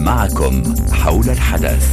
معكم حول الحدث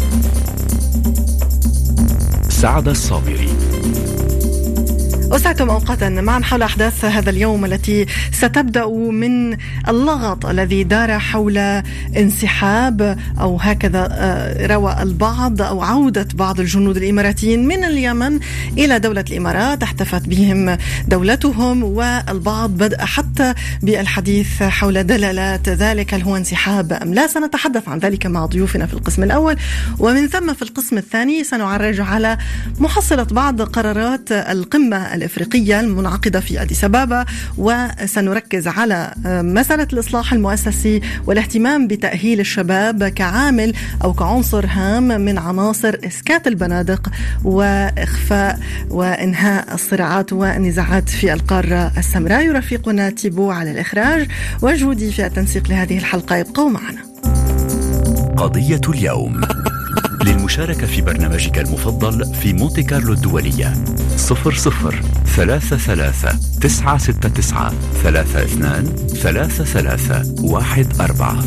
سعد الصابري. أسعدتم أوقاتا معا حول أحداث هذا اليوم التي ستبدأ من اللغط الذي دار حول انسحاب أو هكذا روى البعض أو عودة بعض الجنود الإماراتيين من اليمن إلى دولة الإمارات. احتفت بهم دولتهم، والبعض بدأ حتى بالحديث حول دلالات ذلك، هل هو انسحاب أم لا؟ سنتحدث عن ذلك مع ضيوفنا في القسم الأول، ومن ثم في القسم الثاني سنعرج على محصلة بعض قرارات القمة الإفريقية المنعقدة في أديس أبابا، وسنركز على مسألة الإصلاح المؤسسي والاهتمام بتأهيل الشباب كعامل أو كعنصر هام من عناصر إسكات البنادق وإخفاء وإنهاء الصراعات والنزاعات في القارة السمراء. يرافقنا تيبو على الإخراج وجودي في التنسيق لهذه الحلقة. يبقوا معنا. قضية اليوم. للمشاركة في برنامجك المفضل في مونتي كارلو الدولية 00-969-32-33-14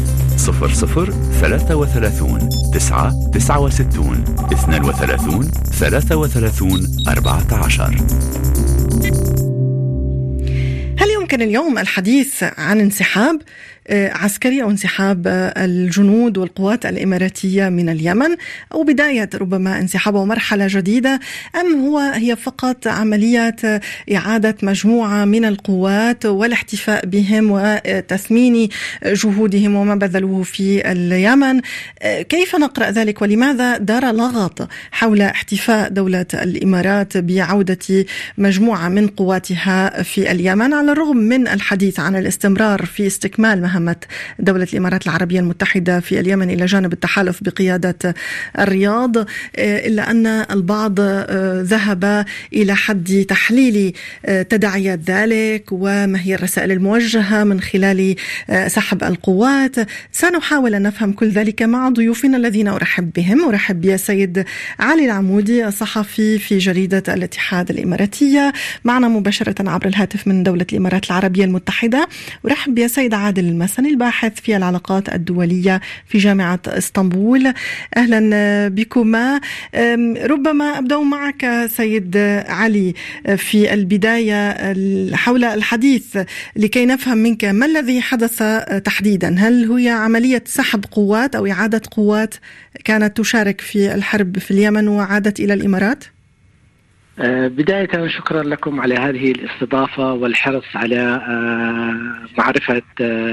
00-63-32-14. هل يمكن اليوم الحديث عن انسحاب عسكري أو انسحاب الجنود والقوات الإماراتية من اليمن، أو بداية ربما انسحاب ومرحلة جديدة، أم هي فقط عملية إعادة مجموعة من القوات والاحتفاء بهم وتثمين جهودهم وما بذلوه في اليمن؟ كيف نقرأ ذلك، ولماذا دار لغط حول احتفاء دولة الإمارات بعودة مجموعة من قواتها في اليمن، على الرغم من الحديث عن الاستمرار في استكمال مهمة دولة الإمارات العربية المتحدة في اليمن إلى جانب التحالف بقيادة الرياض، إلا أن البعض ذهب إلى حد تحليل تداعيات ذلك وما هي الرسائل الموجهة من خلال سحب القوات. سنحاول أن نفهم كل ذلك مع ضيوفنا الذين أرحب بهم. أرحب بالسيد علي العمودي، الصحفي في جريدة الاتحاد الإماراتية، معنا مباشرة عبر الهاتف من دولة الإمارات العربية المتحدة. أرحب بالسيد عادل المسني، الباحث في العلاقات الدولية في جامعة اسطنبول. أهلا بكما. ربما أبدأ معك سيد علي في البداية حول الحديث لكي نفهم منك ما الذي حدث تحديدا. هل هي عملية سحب قوات أو إعادة قوات كانت تشارك في الحرب في اليمن وعادت إلى الإمارات؟ بداية شكرا لكم على هذه الاستضافة والحرص على معرفة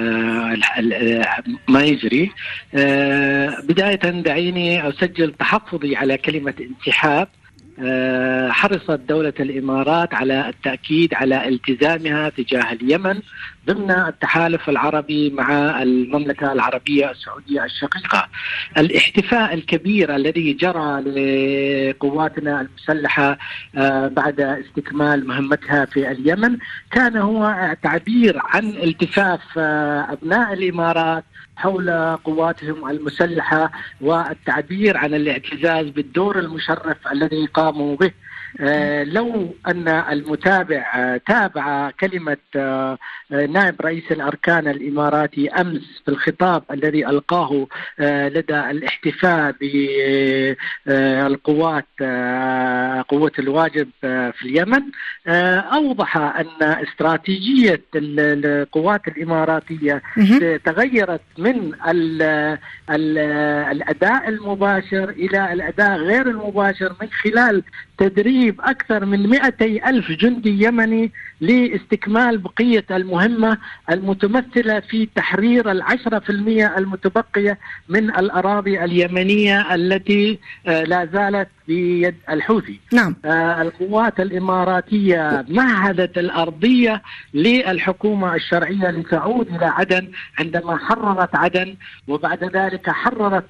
ما يجري. بداية دعيني أسجل تحفظي على كلمة انسحاب. حرصت دولة الإمارات على التأكيد على التزامها تجاه اليمن ضمن التحالف العربي مع المملكة العربية السعودية الشقيقة. الاحتفاء الكبير الذي جرى لقواتنا المسلحة بعد استكمال مهمتها في اليمن كان هو تعبير عن التفاف أبناء الإمارات حول قواتهم المسلحة والتعبير عن الاعتزاز بالدور المشرف الذي قاموا به. لو أن المتابع تابع كلمة نائب رئيس الأركان الإماراتي أمس في الخطاب الذي ألقاه لدى الاحتفاء بالقوات قوة الواجب في اليمن، أوضح أن استراتيجية القوات الإماراتية تغيرت من الأداء المباشر إلى الأداء غير المباشر من خلال تدريب أكثر من 200,000 جندي يمني لاستكمال بقية المهمة المتمثلة في تحرير 10% المتبقية من الأراضي اليمنية التي لا زالت بيد الحوثي. نعم. القوات الإماراتية مهدت الأرضية للحكومة الشرعية لتعود إلى عدن عندما حررت عدن، وبعد ذلك حررت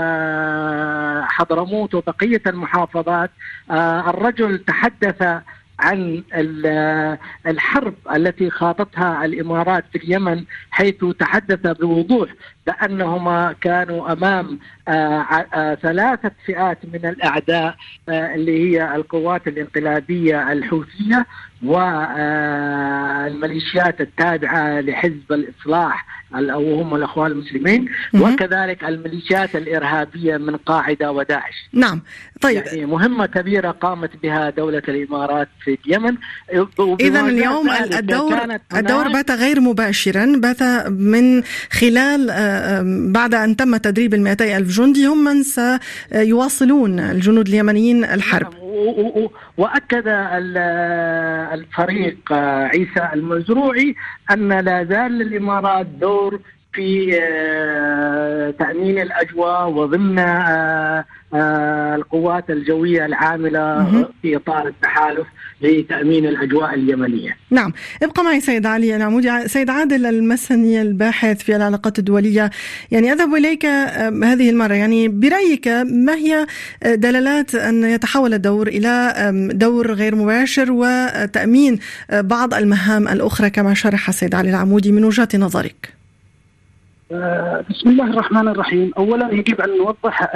حضرموت وبقية المحافظات. الرجل تحدث عن الحرب التي خاضتها الإمارات في اليمن، حيث تحدث بوضوح بأنهما كانوا أمام 3 فئات من الأعداء اللي هي القوات الانقلابية الحوثية والميليشيات التابعة لحزب الإصلاح أو هم الأخوان المسلمين، وكذلك الميليشيات الإرهابية من قاعدة وداعش. نعم. طيب، يعني مهمة كبيرة قامت بها دولة الإمارات في اليمن. إذن اليوم الدور بات غير مباشرا، بات من خلال بعد أن تم تدريب 200,000 جندي هم من سيواصلون الجنود اليمنيين الحرب. وأكد الفريق عيسى المزروعي أن لا زال للإمارات دور في تأمين الأجواء وضمن القوات الجوية العاملة في إطار التحالف لتأمين الأجواء اليمنية. نعم. ابقى معي سيد علي العمودي. سيد عادل المسني الباحث في العلاقات الدولية، يعني أذهب إليك هذه المرة، يعني برأيك ما هي دلالات أن يتحول الدور إلى دور غير مباشر وتأمين بعض المهام الأخرى كما شرح سيد علي العمودي من وجهة نظرك؟ بسم الله الرحمن الرحيم. أولا يجب أن نوضح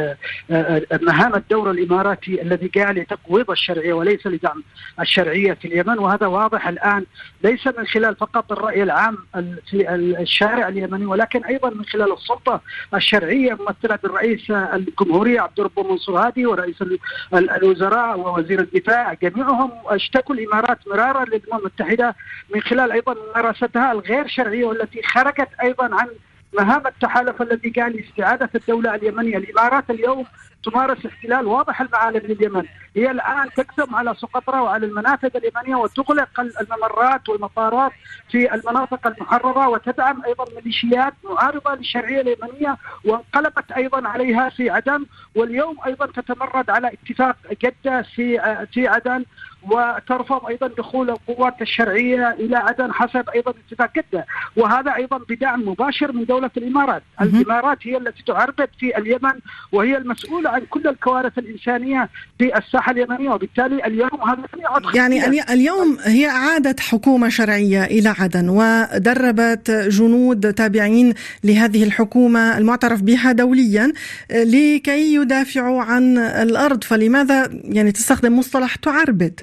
مهام الدور الإماراتي الذي جاء لتقويض الشرعية وليس لدعم الشرعية في اليمن، وهذا واضح الآن ليس من خلال فقط الرأي العام في الشارع اليمني، ولكن أيضا من خلال السلطة الشرعية ممثلة بالرئيس الجمهورية عبد الرب منصور هادي ورئيس الوزراء ووزير الدفاع، جميعهم اشتكوا الإمارات مرارا للأمم المتحدة من خلال أيضا ممارستها الغير شرعية والتي خرجت أيضا عن مهام التحالف الذي كان لاستعادة الدولة اليمنية. الإمارات اليوم تمارس احتلال واضح المعالم لليمن، هي الآن تقسم على سقطرى وعلى المنافذ اليمنية وتغلق الممرات والمطارات في المناطق المحررة، وتدعم أيضا ميليشيات معارضة للشرعية اليمنية وانقلبت أيضا عليها في عدن، واليوم أيضا تتمرد على اتفاق جدة في عدن وترفض أيضا دخول القوات الشرعية إلى عدن حسب أيضا اتفاق جدة، وهذا أيضا بدعم مباشر من دولة الإمارات. الإمارات هي التي تعربد في اليمن وهي المسؤولة عن كل الكوارث الإنسانية في الساحة اليمنية، وبالتالي اليوم هذا يعني اليوم هي أعادت حكومة شرعية إلى عدن ودربت جنود تابعين لهذه الحكومة المعترف بها دوليا لكي يدافعوا عن الأرض، فلماذا يعني تستخدم مصطلح تعربد؟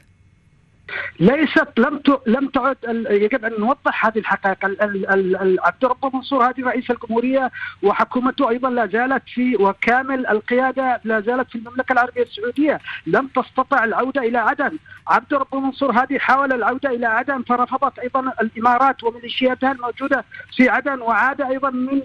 ليست لم تعد. يجب أن نوضح هذه الحقائق. عبد الرب منصور هادي رئيس الجمهورية وحكومته أيضا لا زالت في وكامل القيادة لا زالت في المملكة العربية السعودية، لم تستطع العودة إلى عدن. عبد الرب منصور هادي حاول العودة إلى عدن فرفضت أيضا الإمارات وميليشياتها الموجودة في عدن، وعاد أيضا من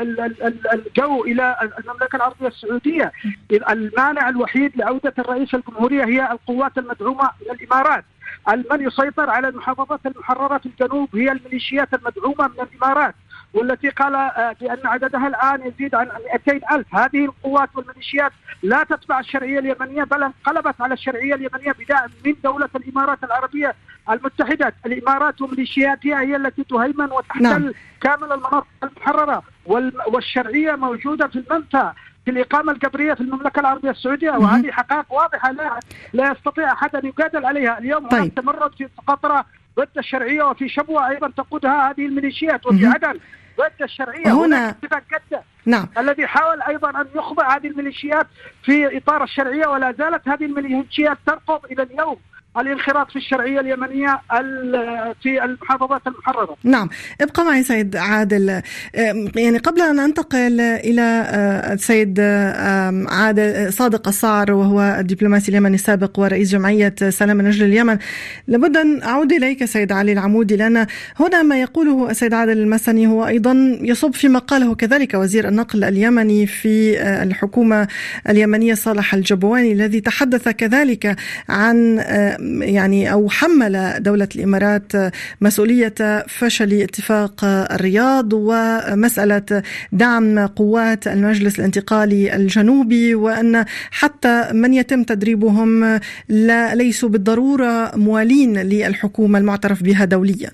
الجو إلى المملكة العربية السعودية. المانع الوحيد لعودة الرئيس الجمهورية هي القوات المدعومة من الإمارات. من يسيطر على المحافظات المحررة في الجنوب هي الميليشيات المدعومة من الإمارات، والتي قال بأن عددها الآن يزيد عن 200,000. هذه القوات والميليشيات لا تتبع الشرعية اليمنية بل انقلبت على الشرعية اليمنية بدعم من دولة الإمارات العربية المتحدة. الإمارات وميليشياتها هي التي تهيمن وتحتل كامل المناطق المحررة، والشرعية موجودة في المنفى في الإقامة الجبرية في المملكة العربية السعودية، وهذه حقائق واضحة لا يستطيع أحد أن يجادل عليها. اليوم هناك تمرد في سقطرى ضد الشرعية، وفي شبوة أيضا تقودها هذه الميليشيات، وفي عدن ضد الشرعية. هنا جدة نعم. الذي حاول أيضا أن يخضع هذه الميليشيات في إطار الشرعية، ولا زالت هذه الميليشيات ترفض إلى اليوم الانخراط في الشرعية اليمنية في المحافظات المحررة. نعم. ابقى معي سيد عادل. يعني قبل أن أنتقل إلى السيد عادل صادق الصعر وهو الدبلوماسي اليمني السابق ورئيس جمعية سلام من أجل اليمن، لابد أن أعود إليك سيد علي العمودي، لأن هنا ما يقوله السيد عادل المسني هو أيضا يصب فيما قاله كذلك وزير النقل اليمني في الحكومة اليمنية صالح الجبواني، الذي تحدث كذلك عن يعني أو حمل دولة الإمارات مسؤولية فشل اتفاق الرياض ومسألة دعم قوات المجلس الانتقالي الجنوبي، وأن حتى من يتم تدريبهم ليسوا بالضرورة موالين للحكومة المعترف بها دوليا.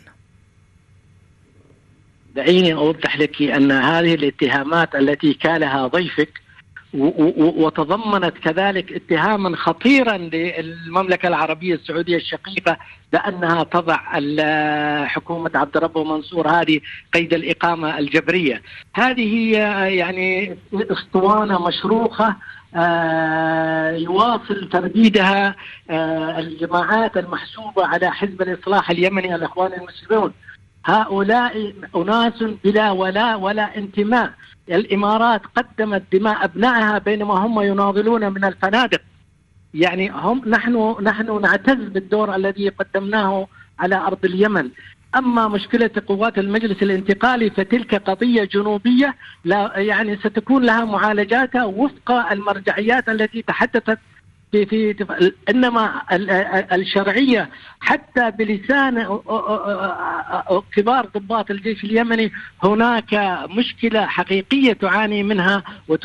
دعيني أوضح لك أن هذه الاتهامات التي كالها ضيفك وتضمنت كذلك اتهاما خطيرا للمملكة العربية السعودية الشقيقة بأنها تضع حكومة عبد الرب منصور هذه قيد الإقامة الجبرية. هذه هي يعني اسطوانة مشروخة يواصل ترديدها الجماعات المحسوبة على حزب الإصلاح اليمني الإخوان المسلمون. هؤلاء أناس بلا ولاء ولا انتماء. الإمارات قدمت دماء أبنائها بينما هم يناضلون من الفنادق. يعني نحن نعتز بالدور الذي قدمناه على أرض اليمن. أما مشكلة قوات المجلس الانتقالي فتلك قضية جنوبية، لا يعني ستكون لها معالجاتها وفق المرجعيات التي تحدثت إنما الشرعية حتى بلسان كبار ضباط الجيش اليمني هناك مشكلة حقيقية تعاني منها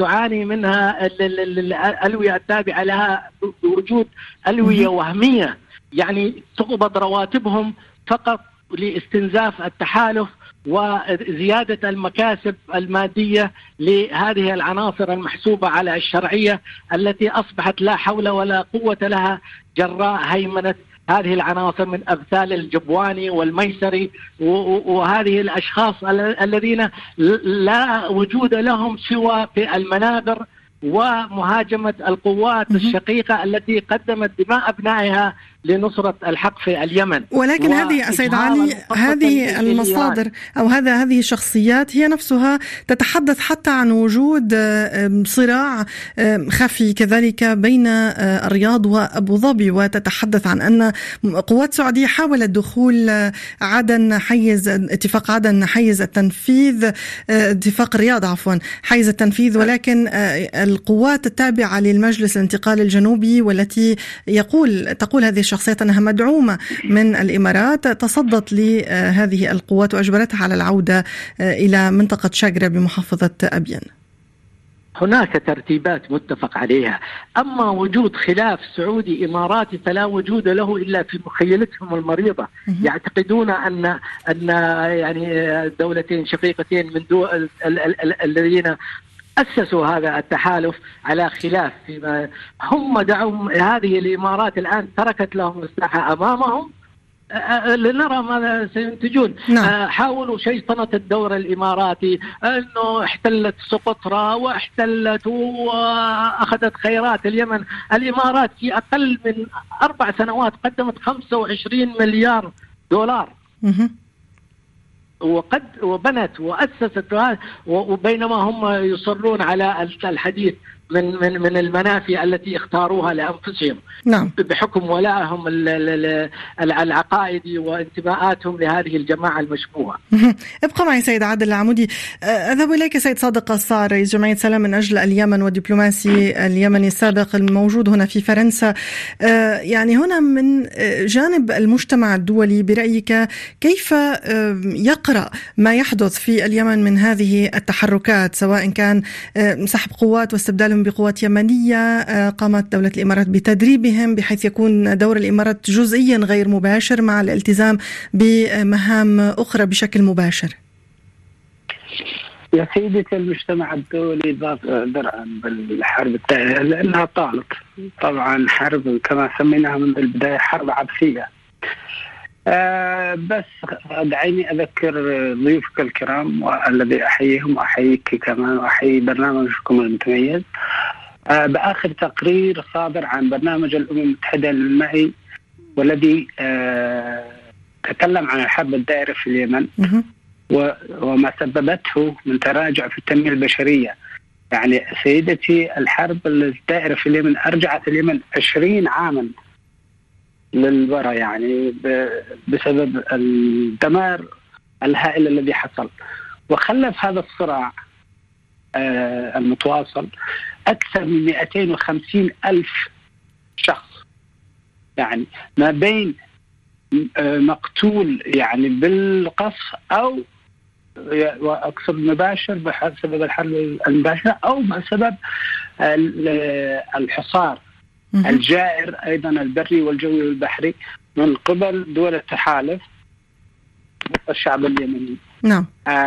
الألوية التابعة لها بوجود ألوية وهمية، يعني تقبض رواتبهم فقط لاستنزاف التحالف وزيادة المكاسب المادية لهذه العناصر المحسوبة على الشرعية التي أصبحت لا حول ولا قوة لها جراء هيمنة هذه العناصر من أمثال الجبواني والميسري وهذه الأشخاص الذين لا وجود لهم سوى في المنابر ومهاجمة القوات الشقيقة التي قدمت دماء أبنائها لنصرة الحق في اليمن. ولكن هذه سيد علي، هذه المصادر أو هذه الشخصيات هي نفسها تتحدث حتى عن وجود صراع خفي كذلك بين الرياض وأبو ظبي، وتتحدث عن أن قوات سعودية حاولت دخول اتفاق عدن حيز التنفيذ، اتفاق الرياض عفوا حيز التنفيذ، ولكن القوات التابعة للمجلس الانتقالي الجنوبي والتي تقول هذه الشخصيات أنها مدعومة من الإمارات تصدت لهذه القوات وأجبرتها على العودة إلى منطقة شاقرة بمحافظة أبين. هناك ترتيبات متفق عليها، أما وجود خلاف سعودي إماراتي فلا وجود له إلا في مخيلتهم المريضة. يعتقدون أن يعني دولتين شقيقتين من دول الذين أسسوا هذا التحالف على خلاف فيما هم دعوا هذه الإمارات الآن تركت لهم مساحة أمامهم لنرى ماذا سينتجون. حاولوا شيطنة الدور الإماراتي أنه احتلت سقطرى واحتلت وأخذت خيرات اليمن. الإمارات في أقل من 4 سنوات قدمت 25 مليار دولار وبنت وأسست، وبينما هم يصرون على الحديث من المنافي التي اختاروها لأنفسهم. نعم. بحكم ولائهم العقائدي وانتماءاتهم لهذه الجماعة المشبوهة. ابقى معي سيد عادل العمودي. أذهب إليك سيد صادق الصار، رئيس جمعية سلام من أجل اليمن والدبلوماسي اليمني السابق الموجود هنا في فرنسا. يعني هنا من جانب المجتمع الدولي برأيك كيف يقرأ ما يحدث في اليمن من هذه التحركات، سواء كان سحب قوات واستبدالهم بقوات يمنية، قامت دولة الإمارات بتدريبهم بحيث يكون دور الإمارات جزئيا غير مباشر مع الالتزام بمهام أخرى بشكل مباشر؟ يا سيدتي، المجتمع الدولي درعا بالحرب الدائرة لأنها طالت طبعا حرب كما سميناها من البداية حرب عبثية. بس دعيني أذكر ضيوفك الكرام والذي أحييهم وأحييك كمان وأحيي برنامجكم المتميز بآخر تقرير صادر عن برنامج الأمم المتحدة للمائي والذي تكلم عن الحرب الدائرة في اليمن وما سببته من تراجع في التنمية البشرية. يعني سيدتي، الحرب الدائرة في اليمن أرجعت اليمن 20 عاما للوراء، يعني بسبب الدمار الهائل الذي حصل، وخلف هذا الصراع المتواصل أكثر من 250 ألف شخص، يعني ما بين مقتول يعني بالقصف أو وأقصد مباشر بسبب الحرب المباشرة أو بسبب الحصار الجائر أيضا البري والجوي والبحري من قبل دول التحالف الشعب اليمني. نعم.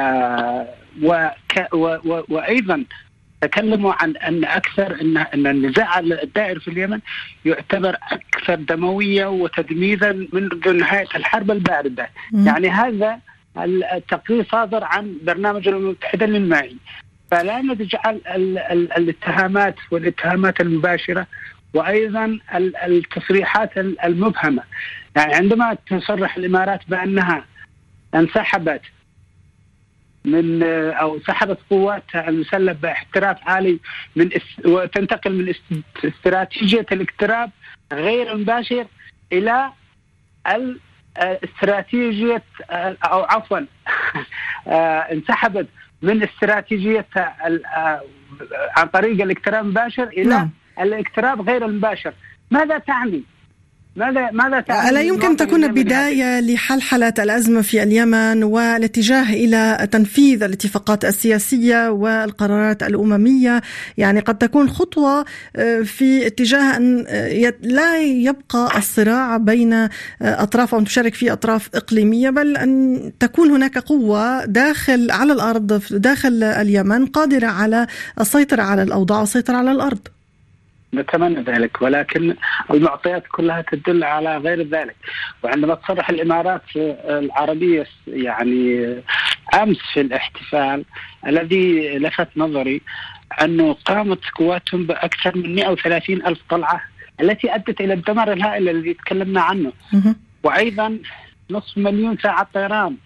وأيضا تكلموا عن أن أكثر أن النزاع الدائر في اليمن يعتبر أكثر دموية وتدميرا منذ نهاية الحرب الباردة. يعني هذا التقرير صادر عن برنامج الأمم المتحدة للمائي. فلا نجعل الاتهامات والاتهامات المباشرة وأيضا التصريحات المبهمة. يعني عندما تصرح الإمارات بأنها انسحبت من أو سحبت قواتها المسلحة باحتراف عالي وتنتقل من استراتيجية الاقتراب غير المباشر إلى استراتيجية أو عفوا انسحبت من استراتيجية عن طريق الاقتراب المباشر إلى الاقتراب غير المباشر. ماذا تعني؟ ماذا تعني؟ ألا يمكن تكون بداية لحلحلة الأزمة في اليمن والاتجاه إلى تنفيذ الاتفاقات السياسية والقرارات الأممية؟ يعني قد تكون خطوة في اتجاه أن لا يبقى الصراع بين أطراف أو تشارك فيه أطراف إقليمية، بل أن تكون هناك قوة داخل على الأرض داخل اليمن قادرة على السيطرة على الأوضاع والسيطرة على الأرض. نتمنى ذلك، ولكن المعطيات كلها تدل على غير ذلك. وعندما تصرح الإمارات العربية يعني أمس في الاحتفال الذي لفت نظري أنه قامت قواتهم بأكثر من 130 ألف طلعة التي أدت إلى الدمار الهائل الذي تكلمنا عنه، وأيضا 500,000 ساعة طيران،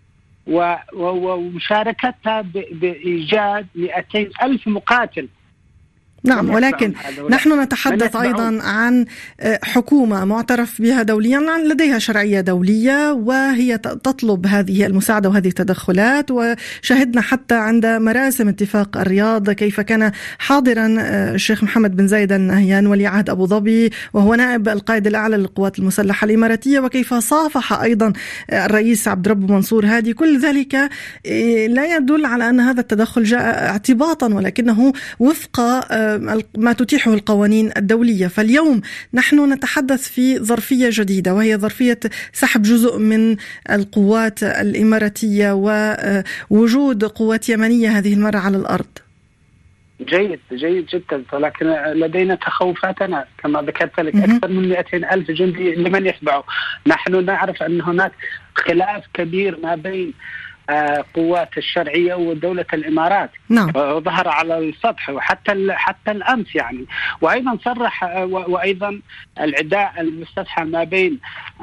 ومشاركتها بإيجاد 200 ألف مقاتل. نعم، ولكن نحن نتحدث أيضا عن حكومة معترف بها دوليا، لديها شرعية دولية، وهي تطلب هذه المساعدة وهذه التدخلات. وشاهدنا حتى عند مراسم اتفاق الرياض كيف كان حاضرا الشيخ محمد بن زايد آل نهيان ولي عهد أبو ظبي وهو نائب القائد الأعلى للقوات المسلحة الإماراتية، وكيف صافح أيضا الرئيس عبد رب منصور هادي. كل ذلك لا يدل على أن هذا التدخل جاء اعتباطا، ولكنه وفق ما تتيحه القوانين الدولية. فاليوم نحن نتحدث في ظرفية جديدة، وهي ظرفية سحب جزء من القوات الإماراتية ووجود قوات يمنية هذه المرة على الأرض. جيد جدا، ولكن لدينا تخوفاتنا كما ذكرت لك. أكثر من 200 ألف جندي لمن يتبعه. نحن نعرف أن هناك خلاف كبير ما بين قوات الشرعية ودولة الإمارات. نعم. ظهر على السطح وحتى الأمس يعني. وأيضا صرح وأيضا العداء المستفحل ما بين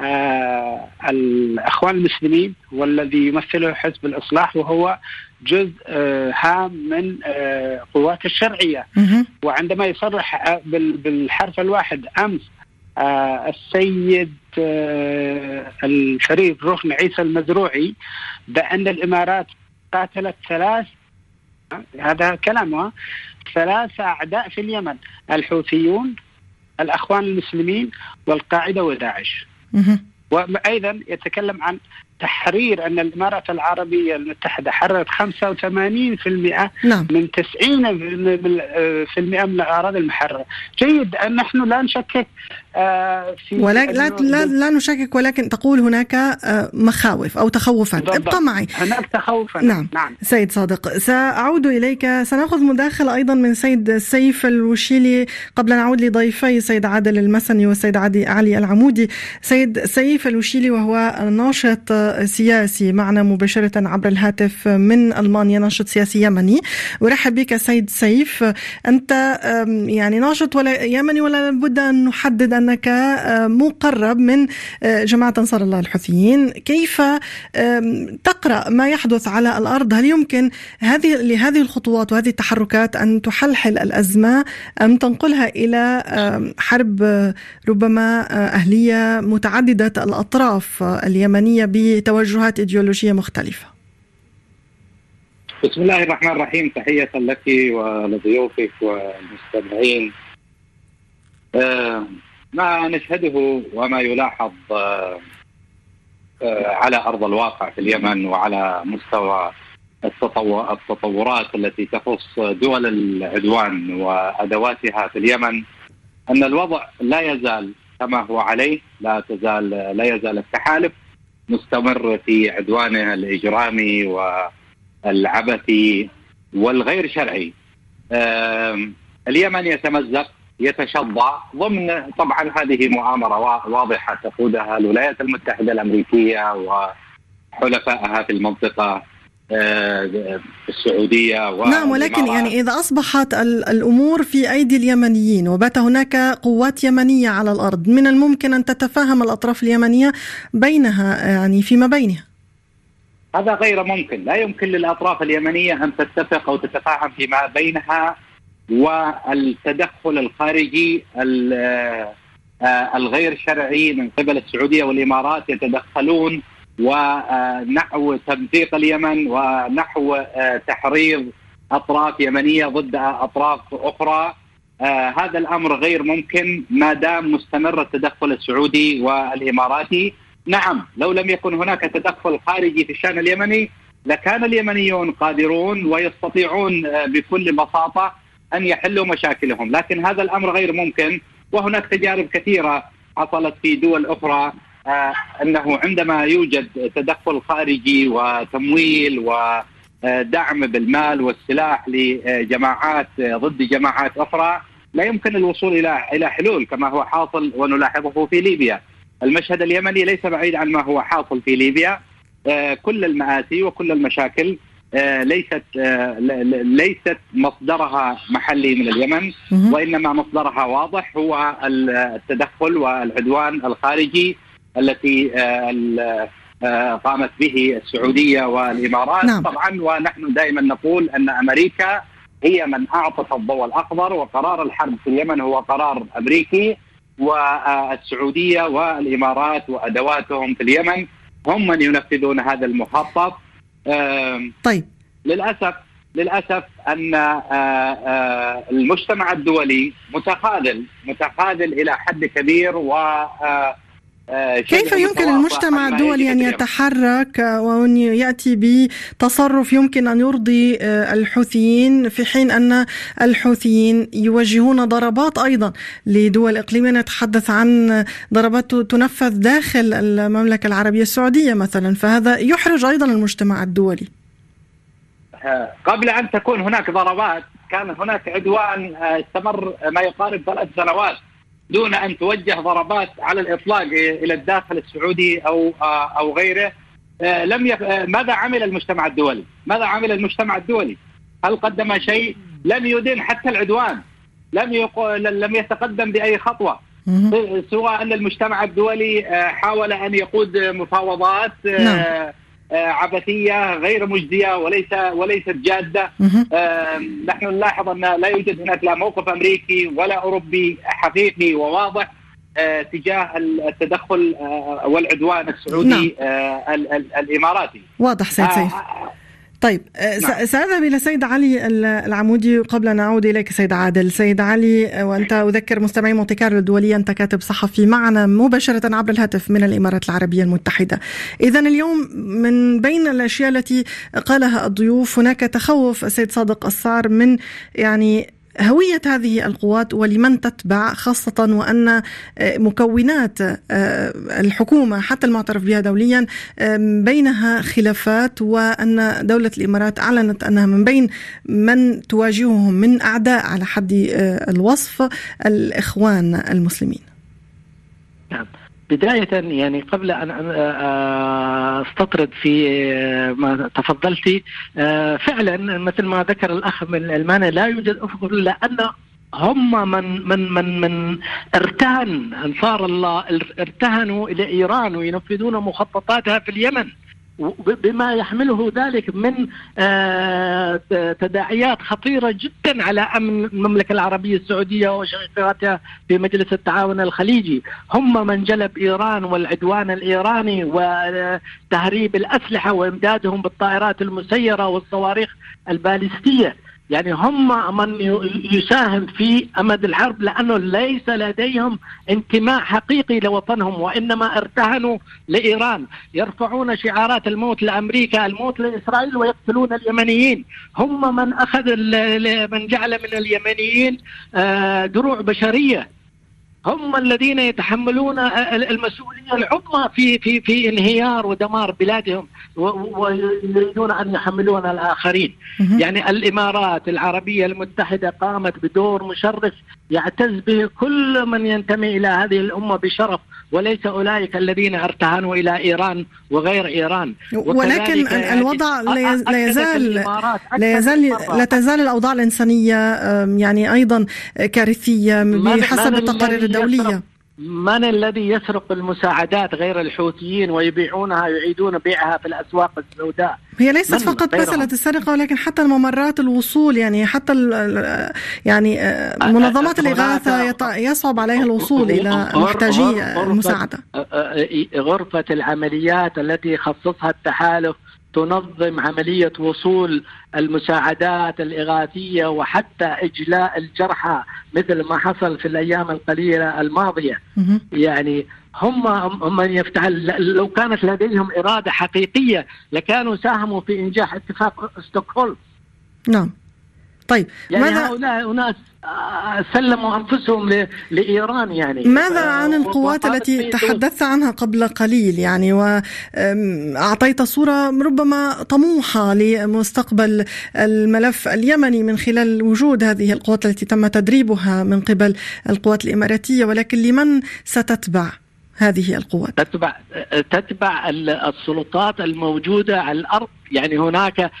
الأخوان المسلمين والذي يمثله حزب الإصلاح، وهو جزء هام من قوات الشرعية. وعندما يصرح بالحرف الواحد أمس السيد الفريق ركن عيسى المزروعي بأن الإمارات قاتلت 3 أعداء في اليمن: الحوثيون، الأخوان المسلمين، والقاعدة وداعش. وأيضا يتكلم عن تحرير أن الإمارات العربية المتحدة حررت 85% من 90% من الأراضي المحررة. جيد أن نحن لا نشكك في لا نشكك، ولكن تقول هناك مخاوف أو تخوفات. ابقى معي. هناك تخوف. نعم. سيد صادق، سأعود إليك. سنأخذ مداخلة أيضا من سيد سيف الوشيلي قبل أن أعود لضيفي سيد عادل المسني والسيد علي العمودي. سيد سيف الوشيلي وهو ناشط سياسي معنا مباشرة عبر الهاتف من ألمانيا، ناشط سياسي يمني. ورحب بك سيد سيف. أنت يعني ناشط ولا يمني، ولا بد أن نحدد أنك مقرب من جماعة أنصار الله الحوثيين. كيف تقرأ ما يحدث على الأرض؟ هل يمكن لهذه الخطوات وهذه التحركات أن تحلحل الأزمة أم تنقلها إلى حرب ربما أهلية متعددة الأطراف اليمنية بتوجهات إيديولوجية مختلفة؟ بسم الله الرحمن الرحيم. تحية لك ولضيوفك والمستمعين. ما نشهده وما يلاحظ على أرض الواقع في اليمن وعلى مستوى التطورات التي تخص دول العدوان وأدواتها في اليمن أن الوضع لا يزال كما هو عليه. لا يزال التحالف مستمر في عدوانه الإجرامي والعبثي والغير شرعي. اليمن يتمزق، يتشظى ضمن طبعا هذه مؤامرة واضحة تقودها الولايات المتحدة الأمريكية وحلفائها في المنطقة السعودية. نعم، ولكن يعني إذا أصبحت الأمور في أيدي اليمنيين وبات هناك قوات يمنية على الأرض، من الممكن أن تتفاهم الأطراف اليمنية بينها يعني فيما بينها. هذا غير ممكن، لا يمكن للأطراف اليمنية أن تتفق أو تتفاهم فيما بينها، والتدخل الخارجي الغير شرعي من قبل السعودية والإمارات يتدخلون ونحو تمزيق اليمن ونحو تحريض أطراف يمنية ضد أطراف أخرى. هذا الأمر غير ممكن ما دام مستمر التدخل السعودي والإماراتي. نعم، لو لم يكن هناك تدخل خارجي في الشأن اليمني لكان اليمنيون قادرون ويستطيعون بكل بساطة أن يحلوا مشاكلهم، لكن هذا الأمر غير ممكن. وهناك تجارب كثيرة حصلت في دول أخرى أنه عندما يوجد تدخل خارجي وتمويل ودعم بالمال والسلاح لجماعات ضد جماعات أخرى لا يمكن الوصول إلى حلول كما هو حاصل ونلاحظه في ليبيا. المشهد اليمني ليس بعيد عن ما هو حاصل في ليبيا. كل المآسي وكل المشاكل ليست مصدرها محلي من اليمن، وإنما مصدرها واضح هو التدخل والعدوان الخارجي التي قامت به السعودية والإمارات. نعم. طبعا ونحن دائما نقول أن أمريكا هي من أعطت الضوء الأخضر، وقرار الحرب في اليمن هو قرار أمريكي، والسعودية والإمارات وأدواتهم في اليمن هم من ينفذون هذا المخطط. طيب، للأسف أن المجتمع الدولي متخاذل إلى حد كبير. كيف يمكن المجتمع الدولي أن يتحرك وأن يأتي بتصرف يمكن أن يرضي الحوثيين في حين أن الحوثيين يوجهون ضربات أيضا لدول إقليمية؟ نتحدث عن ضربات تنفذ داخل المملكة العربية السعودية مثلا، فهذا يحرج أيضا المجتمع الدولي. قبل أن تكون هناك ضربات كان هناك عدوان استمر ما يقارب 3 سنوات دون أن توجه ضربات على الإطلاق إلى الداخل السعودي أو غيره. ماذا عمل المجتمع الدولي؟ هل قدم شيء؟ لم يدن حتى العدوان، لم يتقدم بأي خطوة، سواء أن المجتمع الدولي حاول أن يقود مفاوضات عبثية غير مجدية وليست جادة. نحن نلاحظ أن لا يوجد هناك لا موقف أمريكي ولا أوروبي حقيقي وواضح تجاه التدخل والعدوان السعودي الإماراتي. واضح سيد سيف. طيب، سأذهب إلى سيد علي العمودي قبل أن أعود إليك سيد عادل. سيد علي، وأنت أذكر مستمعي مونتي كارلو الدولية أنت كاتب صحفي معنا مباشرة عبر الهاتف من الإمارات العربية المتحدة. إذن اليوم من بين الأشياء التي قالها الضيوف هناك تخوف السيد صادق الصعر من يعني هوية هذه القوات ولمن تتبع، خاصة وأن مكونات الحكومة حتى المعترف بها دوليا بينها خلافات، وأن دولة الإمارات أعلنت أنها من بين من تواجههم من أعداء على حد الوصف الإخوان المسلمين. نعم، بداية يعني قبل أن استطرد في ما تفضلتي، فعلا مثل ما ذكر الأخ من الألماني لا يوجد أفق، لأن هم من ارتهن أنصار الله ارتهنوا إلى إيران وينفذون مخططاتها في اليمن، بما يحمله ذلك من تداعيات خطيرة جدا على أمن المملكة العربية السعودية وشقيقاتها في مجلس التعاون الخليجي. هم من جلب إيران والعدوان الإيراني وتهريب الأسلحة وإمدادهم بالطائرات المسيرة والصواريخ البالستية. يعني هم من يساهم في أمد الحرب، لأنه ليس لديهم انتماء حقيقي لوطنهم، وإنما ارتهنوا لإيران، يرفعون شعارات الموت لأمريكا، الموت لإسرائيل، ويقتلون اليمنيين. هم من أخذ من جعل من اليمنيين دروع بشرية. هم الذين يتحملون المسؤولية العظمى في انهيار ودمار بلادهم، ويريدون أن يحملون الآخرين. يعني الإمارات العربية المتحدة قامت بدور مشرف يعتز به كل من ينتمي إلى هذه الأمة بشرف، وليس أولئك الذين ارتهنوا إلى إيران وغير إيران. ولكن الوضع لا تزال الأوضاع الإنسانية يعني أيضا كارثية بحسب التقارير الدولية. من الذي يسرق المساعدات غير الحوثيين ويبيعونها يعيدون بيعها في الأسواق السوداء؟ هي ليست فقط مسألة السرقة، ولكن حتى الممرات الوصول، يعني حتى يعني منظمات الإغاثة يصعب عليها الوصول إلى محتاجي المساعدة. غرفة العمليات التي خصصها التحالف تنظم عملية وصول المساعدات الإغاثية وحتى إجلاء الجرحى مثل ما حصل في الأيام القليلة الماضية. يعني هم من يفتعل. لو كانت لديهم إرادة حقيقية لكانوا ساهموا في إنجاح اتفاق ستوكهولم. نعم. طيب يعني هؤلاء أناس سلموا أنفسهم لإيران. يعني ماذا عن القوات التي تحدثت عنها قبل قليل، يعني وأعطيت صورة ربما طموحة لمستقبل الملف اليمني من خلال وجود هذه القوات التي تم تدريبها من قبل القوات الإماراتية، ولكن لمن ستتبع هذه القوات؟ تتبع السلطات الموجودة على الأرض. يعني هناك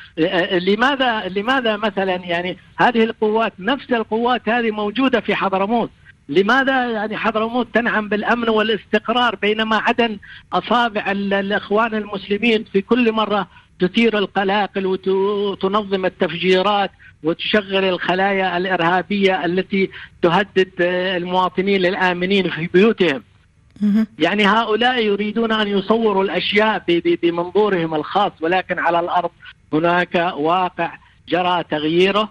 لماذا مثلا يعني هذه القوات، نفس القوات هذه موجودة في حضرموت، لماذا يعني حضرموت تنعم بالأمن والاستقرار بينما عدن أصابع الإخوان المسلمين في كل مرة تثير القلاقل وتنظم التفجيرات وتشغل الخلايا الإرهابية التي تهدد المواطنين الآمنين في بيوتهم؟ يعني هؤلاء يريدون أن يصوروا الأشياء بمنظورهم الخاص، ولكن على الأرض هناك واقع جرى تغييره،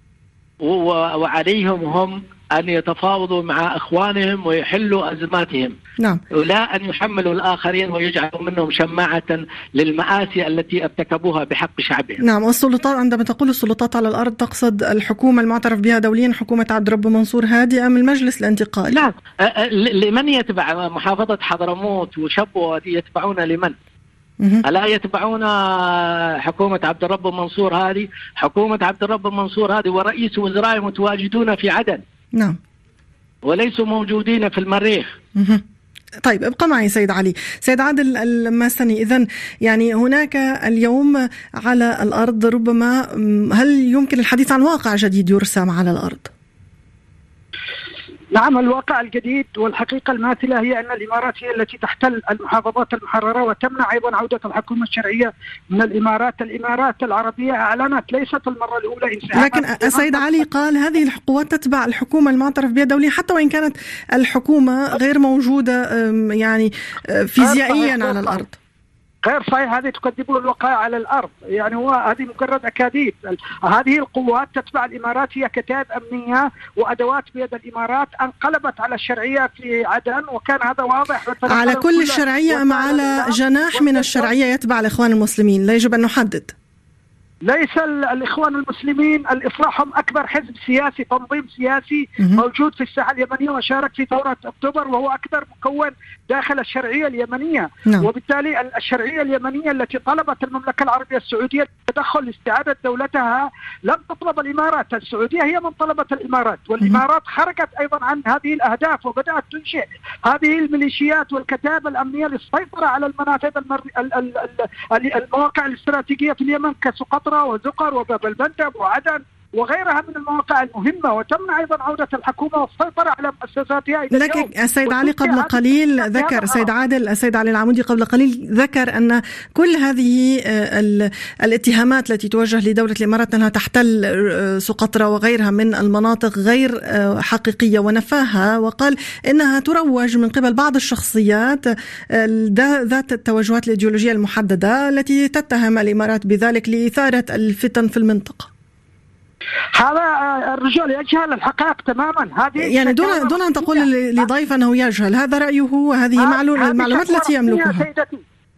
وعليهم هم أن يتفاوضوا مع إخوانهم ويحلوا أزماتهم. نعم. ولا أن يحملوا الآخرين ويجعلوا منهم شماعة للمآسي التي ارتكبوها بحق شعبهم. نعم. والسلطات، عندما تقول السلطات على الأرض تقصد الحكومة المعترف بها دوليا، حكومة عبد الرب منصور هادي، أم المجلس الانتقالي؟ نعم. لمن يتبع محافظة حضرموت وشبوة؟ يتبعون لمن؟ ألا يتبعون حكومة عبد الرب منصور هذه؟ حكومة عبد الرب منصور هذه ورئيس وزراء متواجدون في عدن. نعم. وليسوا موجودين في المريخ. طيب ابقى معي سيد علي. سيد عادل الماسني، إذن يعني هناك اليوم على الأرض ربما، هل يمكن الحديث عن واقع جديد يرسم على الأرض؟ نعم، الواقع الجديد والحقيقة الماثلة هي أن الإمارات هي التي تحتل المحافظات المحررة وتمنع أيضا عودة الحكومة الشرعية من الإمارات. الإمارات العربية أعلنت ليست المرة الأولى انسحابها. لكن السيد علي قال هذه القوات تتبع الحكومة المعترف بها دوليا، حتى وإن كانت الحكومة غير موجودة يعني فيزيائيا على الأرض. غير صحيح، هذه تكذبون الوقائع على الأرض. يعني هذه مجرد أكاذيب. هذه القوات تتبع الإمارات، هي كتائب أمنية وأدوات بيد الإمارات، انقلبت على الشرعية في عدن، وكان هذا واضح. على كل الشرعية أم على جناح من الشرعية يتبع الإخوان المسلمين؟ لا يجب أن نحدد. ليس الإخوان المسلمين الإصلاح هم أكبر حزب سياسي، تنظيم سياسي موجود في الساحة اليمنية وشارك في ثورة أكتوبر، وهو أكبر مكون داخل الشرعية اليمنية. وبالتالي الشرعية اليمنية التي طلبت المملكة العربية السعودية التدخل لاستعادة دولتها لم تطلب الإمارات، السعودية هي من طلبت الإمارات، والإمارات خرجت أيضا عن هذه الأهداف وبدأت تنشئ هذه الميليشيات والكتائب الأمنية للسيطرة على المنافذ المواقع الاستراتيجية في اليمن كسقطرى وزقر وباب المندب وعدن وغيرها من المواقع المهمة، وتمنع أيضا عودة الحكومة والسيطرة على مؤسساتها. لكن السيد علي قبل قليل ذكر، السيد علي العمودي قبل قليل ذكر أن كل هذه الاتهامات التي توجه لدولة الإمارات أنها تحتل سقطرى وغيرها من المناطق غير حقيقية، ونفاها وقال إنها تروج من قبل بعض الشخصيات ذات التوجهات الإيديولوجية المحددة التي تتهم الإمارات بذلك لإثارة الفتن في المنطقة. هذا الرجل يجهل الحقائق تماما. هذه يعني دون أن تقول لضيف أنه يجهل، هذا رأيه وهذه المعلومات التي يملكها.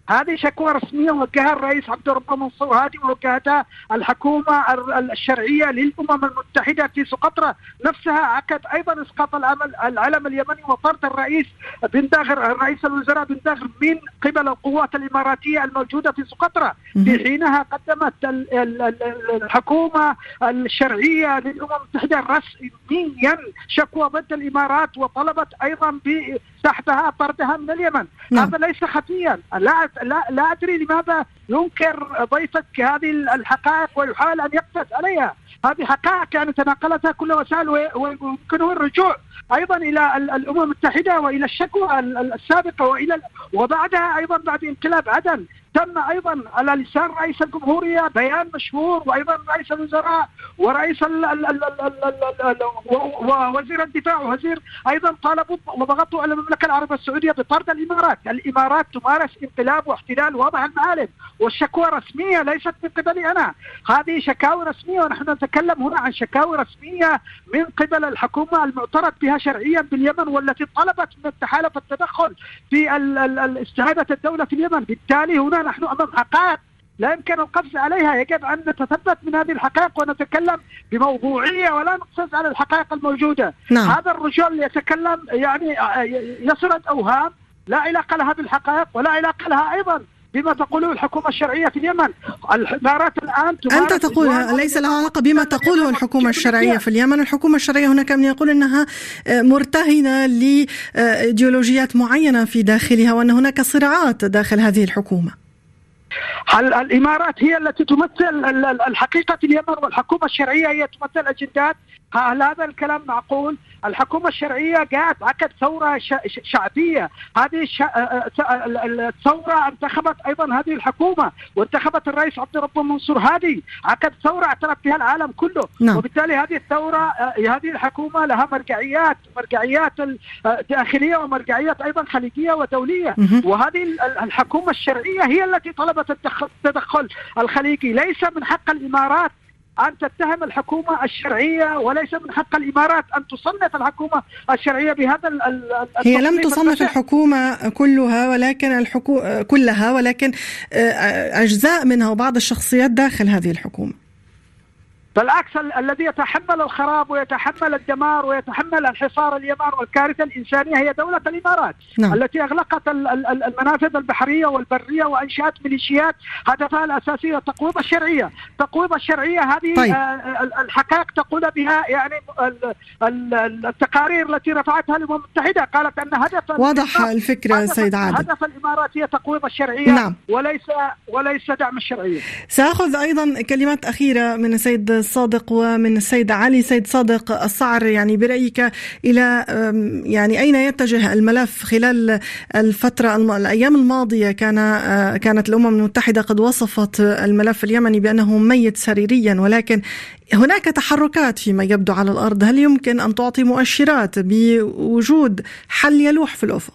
هذه شكوى رسمية وجهها الرئيس عبد الرب منصور هادي ووجهتها الحكومة الشرعية للأمم المتحدة في سقطرى نفسها. عقد أيضا إسقاط العلم اليمني وطرد الرئيس بن داغر رئيس الوزراء بن داغر من قبل القوات الإماراتية الموجودة في سقطرى. في حينها قدمت الحكومة الشرعية للأمم المتحدة رسميا شكوى ضد الإمارات وطلبت أيضا تحتها طردها من اليمن. هذا ليس خفيا. لا أدري لماذا ينكر ضيفك هذه الحقائق ويحاول أن يقفز عليها. هذه حقائق يعني تناقلتها كل وسائل ويمكنه الرجوع أيضا إلى الأمم المتحدة وإلى الشكوى السابقة وبعدها أيضا بعد انقلاب عدن تم أيضا على لسان رئيس الجمهورية بيان مشهور، وأيضا رئيس الوزراء ورئيس ووزير الدفاع ووزير أيضا طالبوا وضغطوا على المملكة العربية السعودية بطرد الإمارات. الإمارات تمارس انقلاب واحتلال واضح المعالم، والشكوى رسمية ليست من قبلي أنا. هذه شكاوى رسمية، ونحن نتكلم هنا عن شكاوى رسمية من قبل الحكومة المعترف بها شرعيا باليمن، والتي طلبت من التحالف التدخل في استعادة الدولة في اليمن. بالتالي هنا نحن أمام حقائق لا يمكن القفز عليها. يجب أن نتثبت من هذه الحقائق ونتكلم بموضوعية ولا نقفز على الحقائق الموجودة. نعم. هذا الرجل يتكلم يعني يسرد أوهام لا علاقة لها بالحقائق ولا علاقة لها أيضا بما تقوله الحكومة الشرعية في اليمن. الإمارات الآن أنت تقول ليس لها علاقة بما تقوله الحكومة الشرعية في اليمن. الحكومة الشرعية هناك من يقول أنها مرتهنة لإيديولوجيات معينة في داخلها، وأن هناك صراعات داخل هذه الحكومة. الإمارات هي التي تمثل الحقيقة في اليمن، والحكومة الشرعية هي تمثل أجندات. هل هذا الكلام معقول؟ الحكومة الشرعية جاءت عقد ثورة شعبية. هذه الثورة انتخبت أيضا هذه الحكومة، وانتخبت الرئيس عبد الرب منصور هادي. عقد ثورة اعترف بها العالم كله. نعم. وبالتالي هذه الثورة هذه الحكومة لها مرجعيات داخلية ومرجعيات أيضا خليجية ودولية. وهذه الحكومة الشرعية هي التي طلبت التدخل الخليجي. ليس من حق الإمارات أن تتهم الحكومة الشرعية، وليس من حق الإمارات أن تصنف الحكومة الشرعية بهذا هي لم تصنف الحكومة كلها، ولكن كلها، ولكن أجزاء منها وبعض الشخصيات داخل هذه الحكومة. بالعكس، الذي يتحمل الخراب ويتحمل الدمار ويتحمل الحصار اليمن والكارثة الإنسانية هي دولة الإمارات. نعم. التي أغلقت المنافذ البحرية والبرية وأنشأت ميليشيات هدفها الأساسي تقويض الشرعية. تقويض الشرعية هذه طيب. الحقائق تقول بها يعني التقارير التي رفعتها الأمم المتحدة قالت أن هدف واضح الفكرة سيد عادل. هدف الإمارات هي تقويض الشرعية. نعم. وليس دعم الشرعية. سأخذ أيضا كلمات أخيرة من السيد صادق ومن السيد علي. سيد صادق الصعر، يعني برأيك إلى يعني أين يتجه الملف خلال الأيام الماضية؟ كانت الأمم المتحدة قد وصفت الملف اليمني بأنه ميت سريريا، ولكن هناك تحركات فيما يبدو على الأرض. هل يمكن أن تعطي مؤشرات بوجود حل يلوح في الأفق؟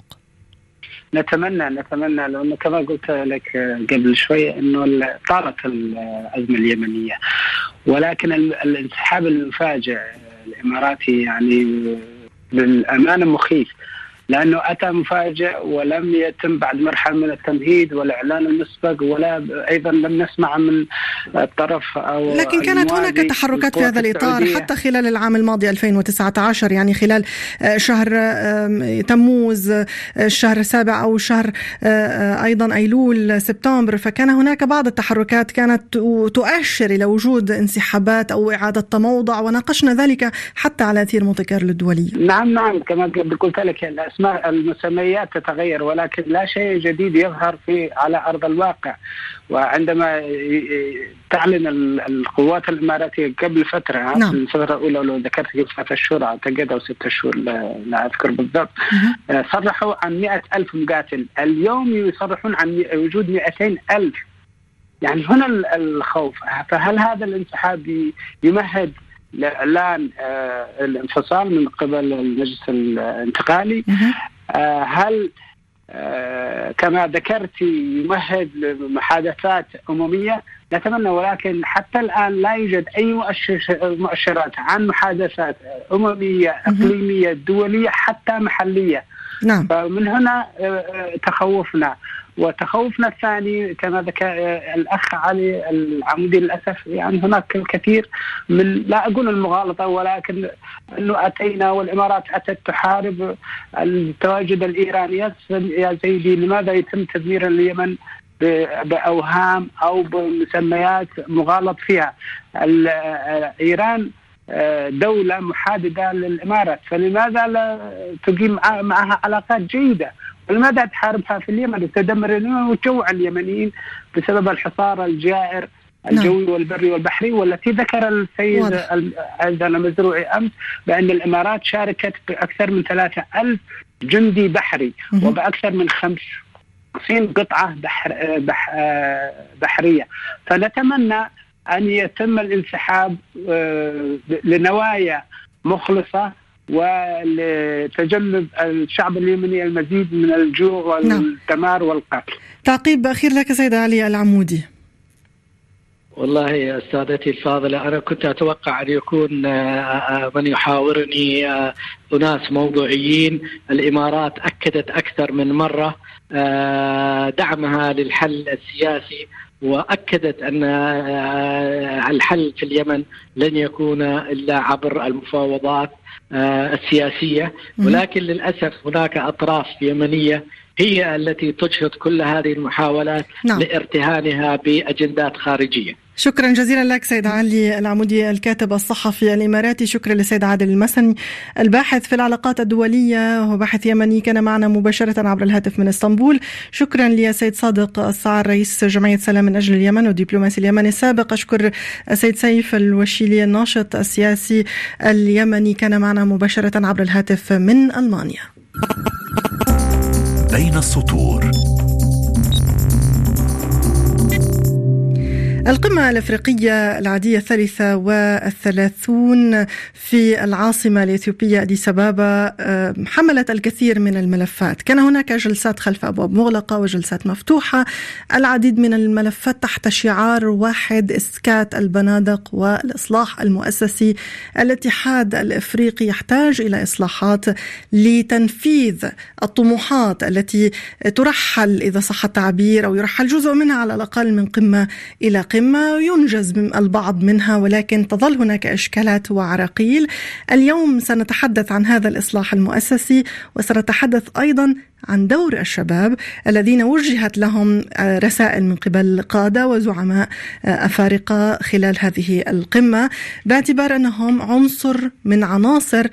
نتمنى لأنه كما قلت لك قبل شوي أنه طالت الأزمة اليمنية، ولكن الانسحاب المفاجئ الإماراتي يعني بالأمانة مخيف، لأنه أتى مفاجئ ولم يتم بعد مرحلة من التمهيد والإعلان المسبق، ولا أيضا لم نسمع من الطرف أو لكن كانت هناك تحركات في هذا الإطار حتى خلال العام الماضي 2019، يعني خلال شهر تموز، الشهر السابع أو شهر أيضا أيلول سبتمبر، فكان هناك بعض التحركات كانت تؤشر إلى وجود انسحابات أو إعادة تموضع، وناقشنا ذلك حتى على أثير مونتي كارلو الدولية. نعم كما قلت لك الأسماء المسميات تتغير، ولكن لا شيء جديد يظهر على أرض الواقع. وعندما تعلن القوات الإماراتية قبل فترة، نعم. الفترة الأولى لو ذكرت قبل 7 شهور أعتقد أو 6 شهور لا أذكر بالضبط، صرحوا عن 100,000 مقاتل. اليوم يصرحون عن وجود 200,000. يعني هنا الخوف. فهل هذا الانسحاب يمهد لإعلان الانفصال من قبل المجلس الانتقالي؟ هل كما ذكرت يمهد لمحادثات أممية؟ نتمنى، ولكن حتى الآن لا يوجد أي مؤشرات عن محادثات أممية إقليمية دولية حتى محلية. نعم. فمن هنا تخوفنا. وتخوفنا الثاني كما ذكر الأخ علي العمودي للأسف يعني هناك الكثير من لا أقول المغالطة ولكن أنه أتينا والإمارات أتت تحارب التواجد الإيراني. يا سيدي لماذا يتم تدمير اليمن بأوهام أو بمسميات مغالط فيها؟ إيران دولة محاددة للإمارات، فلماذا لا تقيم معها علاقات جيدة؟ ولماذا تحاربها في اليمن وتدمر اليمن وتجوع اليمنيين بسبب الحصار الجائر الجوي والبري والبحري؟ والتي ذكر السيد عزل المزروعي أمس بأن الإمارات شاركت بأكثر من 3000 جندي بحري وبأكثر من 50 قطعة بحرية. فنتمنى أن يتم الانسحاب لنوايا مخلصة ولتجنب الشعب اليمني المزيد من الجوع والدمار والقتل. تعقيب أخير لك سيد علي العمودي. والله يا سادتي الفاضلة، أنا كنت أتوقع أن يكون من يحاورني أناس موضوعيين. الإمارات أكدت أكثر من مرة دعمها للحل السياسي، وأكدت أن الحل في اليمن لن يكون إلا عبر المفاوضات السياسية، ولكن للأسف هناك أطراف يمنية هي التي تجهض كل هذه المحاولات لارتهانها بأجندات خارجية. شكرا جزيلا لك سيد علي العمودي الكاتب الصحفي الإماراتي. شكرا لسيد عادل المسني الباحث في العلاقات الدولية وباحث يمني كان معنا مباشرة عبر الهاتف من اسطنبول. شكرا لسيد صادق الصعر رئيس جمعية سلام من أجل اليمن والدبلوماسي اليمني السابق. أشكر السيد سيف الوشيلي الناشط السياسي اليمني كان معنا مباشرة عبر الهاتف من ألمانيا. بين السطور. القمة الأفريقية العادية 33 في العاصمة الإثيوبية أديس أبابا حملت الكثير من الملفات. كان هناك جلسات خلف أبواب مغلقة وجلسات مفتوحة، العديد من الملفات تحت شعار واحد: إسكات البنادق والإصلاح المؤسسي. الاتحاد الأفريقي يحتاج إلى إصلاحات لتنفيذ الطموحات التي ترحل إذا صح التعبير أو يرحل جزء منها على الأقل من قمة إلى قمة، ينجز البعض منها، ولكن تظل هناك إشكالات وعراقيل. اليوم سنتحدث عن هذا الإصلاح المؤسسي، وسنتحدث أيضا عن دور الشباب الذين وجهت لهم رسائل من قبل قادة وزعماء أفارقة خلال هذه القمة، باعتبار أنهم عنصر من عناصر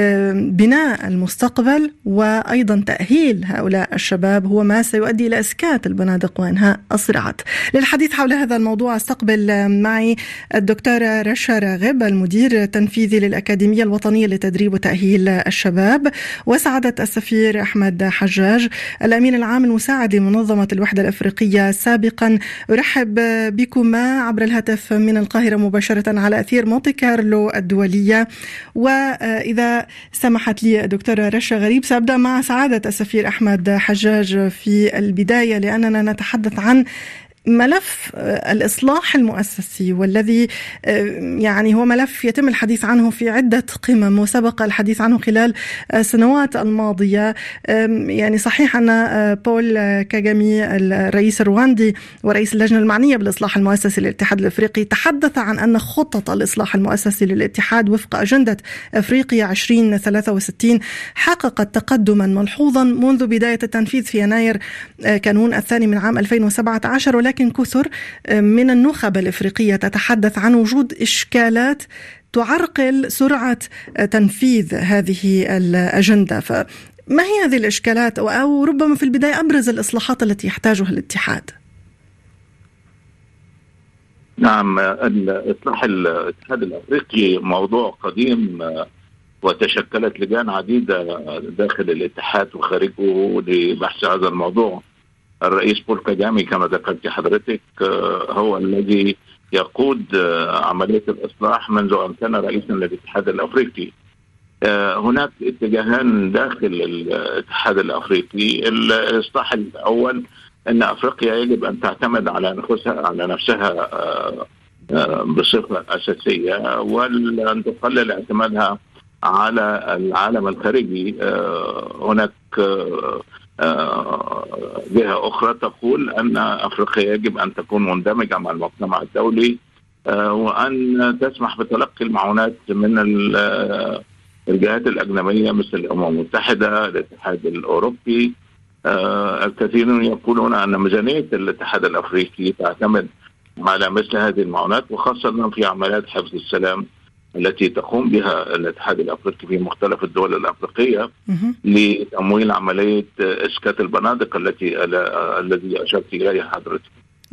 بناء المستقبل، وأيضا تأهيل هؤلاء الشباب هو ما سيؤدي إلى إسكات البنادق وإنهاء الصراعات. للحديث حول هذا الموضوع استقبل معي الدكتورة رشا راغب، المدير التنفيذي للأكاديمية الوطنية لتدريب وتأهيل الشباب، وسعادة السفير أحمد حجاج الأمين العام المساعد لمنظمة الوحدة الأفريقية سابقا. أرحب بكما عبر الهاتف من القاهرة مباشرة على أثير مونتي كارلو الدولية. وإذا سمحت لي دكتورة رشا غريب، سأبدأ مع سعادة السفير أحمد حجاج في البداية، لأننا نتحدث عن ملف الإصلاح المؤسسي، والذي يعني هو ملف يتم الحديث عنه في عدة قمم وسبق الحديث عنه خلال السنوات الماضية. يعني صحيح أن بول كاغامي الرئيس الرواندي ورئيس اللجنة المعنية بالإصلاح المؤسسي للاتحاد الأفريقي تحدث عن أن خطة الإصلاح المؤسسي للاتحاد وفق أجندة أفريقيا 2063 حققت تقدما ملحوظا منذ بداية التنفيذ في يناير كانون الثاني من عام 2017، ولكن كثر من النخب الإفريقية تتحدث عن وجود إشكالات تعرقل سرعة تنفيذ هذه الأجندة. فما هي هذه الإشكالات، أو ربما في البداية أبرز الإصلاحات التي يحتاجها الاتحاد؟ نعم، الإصلاح الاتحاد الأفريقي موضوع قديم، وتشكلت لجان عديدة داخل الاتحاد وخارجه لبحث هذا الموضوع. الرئيس بول كاغامي كما ذكرت حضرتك هو الذي يقود عملية الإصلاح منذ أن كان رئيسا للاتحاد الأفريقي. هناك اتجاهان داخل الاتحاد الأفريقي. الإصلاح الأول أن أفريقيا يجب أن تعتمد على نفسها بصفة أساسية، وأن تقلل اعتمادها على العالم الخارجي. هناك جهة أخرى تقول أن أفريقيا يجب أن تكون مندمجة مع المجتمع الدولي، وأن تسمح بتلقي المعونات من الجهات الأجنبية مثل الأمم المتحدة، الاتحاد الأوروبي. الكثيرون يقولون أن ميزانية الاتحاد الأفريقي تعتمد على مثل هذه المعونات، وخاصة في عمليات حفظ السلام التي تقوم بها الاتحاد الأفريقي في مختلف الدول الأفريقية لتمويل عملية إسكات البنادق الذي أشرت إليه حضرتك.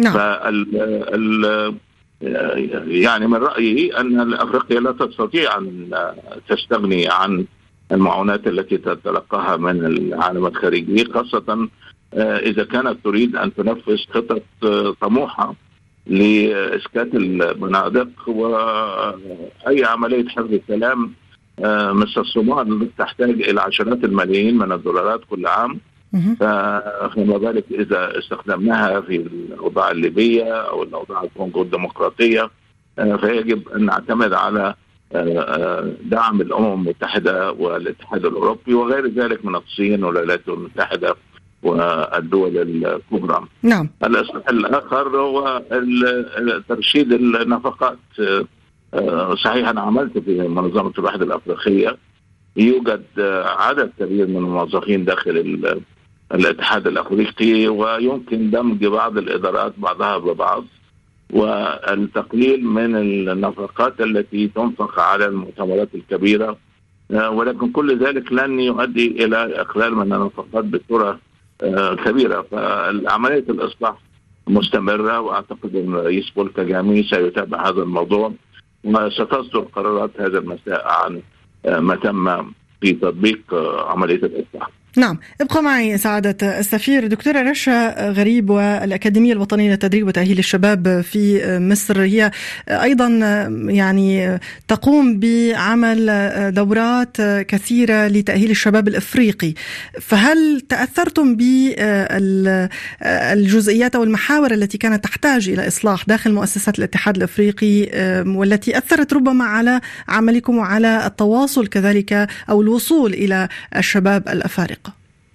يعني من رأيي أن أفريقيا لا تستطيع أن تستغني عن المعونات التي تتلقاها من العالم الخارجي، خاصة إذا كانت تريد أن تنفذ خطط طموحة لإسكات البنادق وأي عملية حفظ السلام مثل الصومال تحتاج إلى عشرات الملايين من الدولارات كل عام. فما بالك إذا استخدمناها في الأوضاع الليبية أو الأوضاع الكونغو الديمقراطية، فيجب أن نعتمد على دعم الأمم المتحدة والاتحاد الأوروبي وغير ذلك من الصين والولايات المتحدة والدول الكبرى. نعم. الإصلاح الآخر هو ترشيد النفقات. صحيح أنا عملت في منظمة الوحدة الأفريقية، يوجد عدد كبير من الموظفين داخل الاتحاد الأفريقي، ويمكن دمج بعض الإدارات بعضها ببعض والتقليل من النفقات التي تنفق على المؤتمرات الكبيرة، ولكن كل ذلك لن يؤدي إلى إقلال من النفقات بصورة كبيرة. فعملية الإصلاح مستمرة، وأعتقد أن رئيس بول كاجامي سيتابع هذا الموضوع وستصدر قرارات هذا المساء عن ما تم في تطبيق عملية الإصلاح. نعم، ابقى معي سعادة السفير. دكتورة رشا غريب والأكاديمية الوطنية للتدريب وتأهيل الشباب في مصر هي أيضا يعني تقوم بعمل دورات كثيرة لتأهيل الشباب الإفريقي، فهل تأثرتم بالجزئيات أو المحاور التي كانت تحتاج إلى إصلاح داخل مؤسسات الاتحاد الإفريقي والتي أثرت ربما على عملكم وعلى التواصل كذلك أو الوصول إلى الشباب الأفارقة؟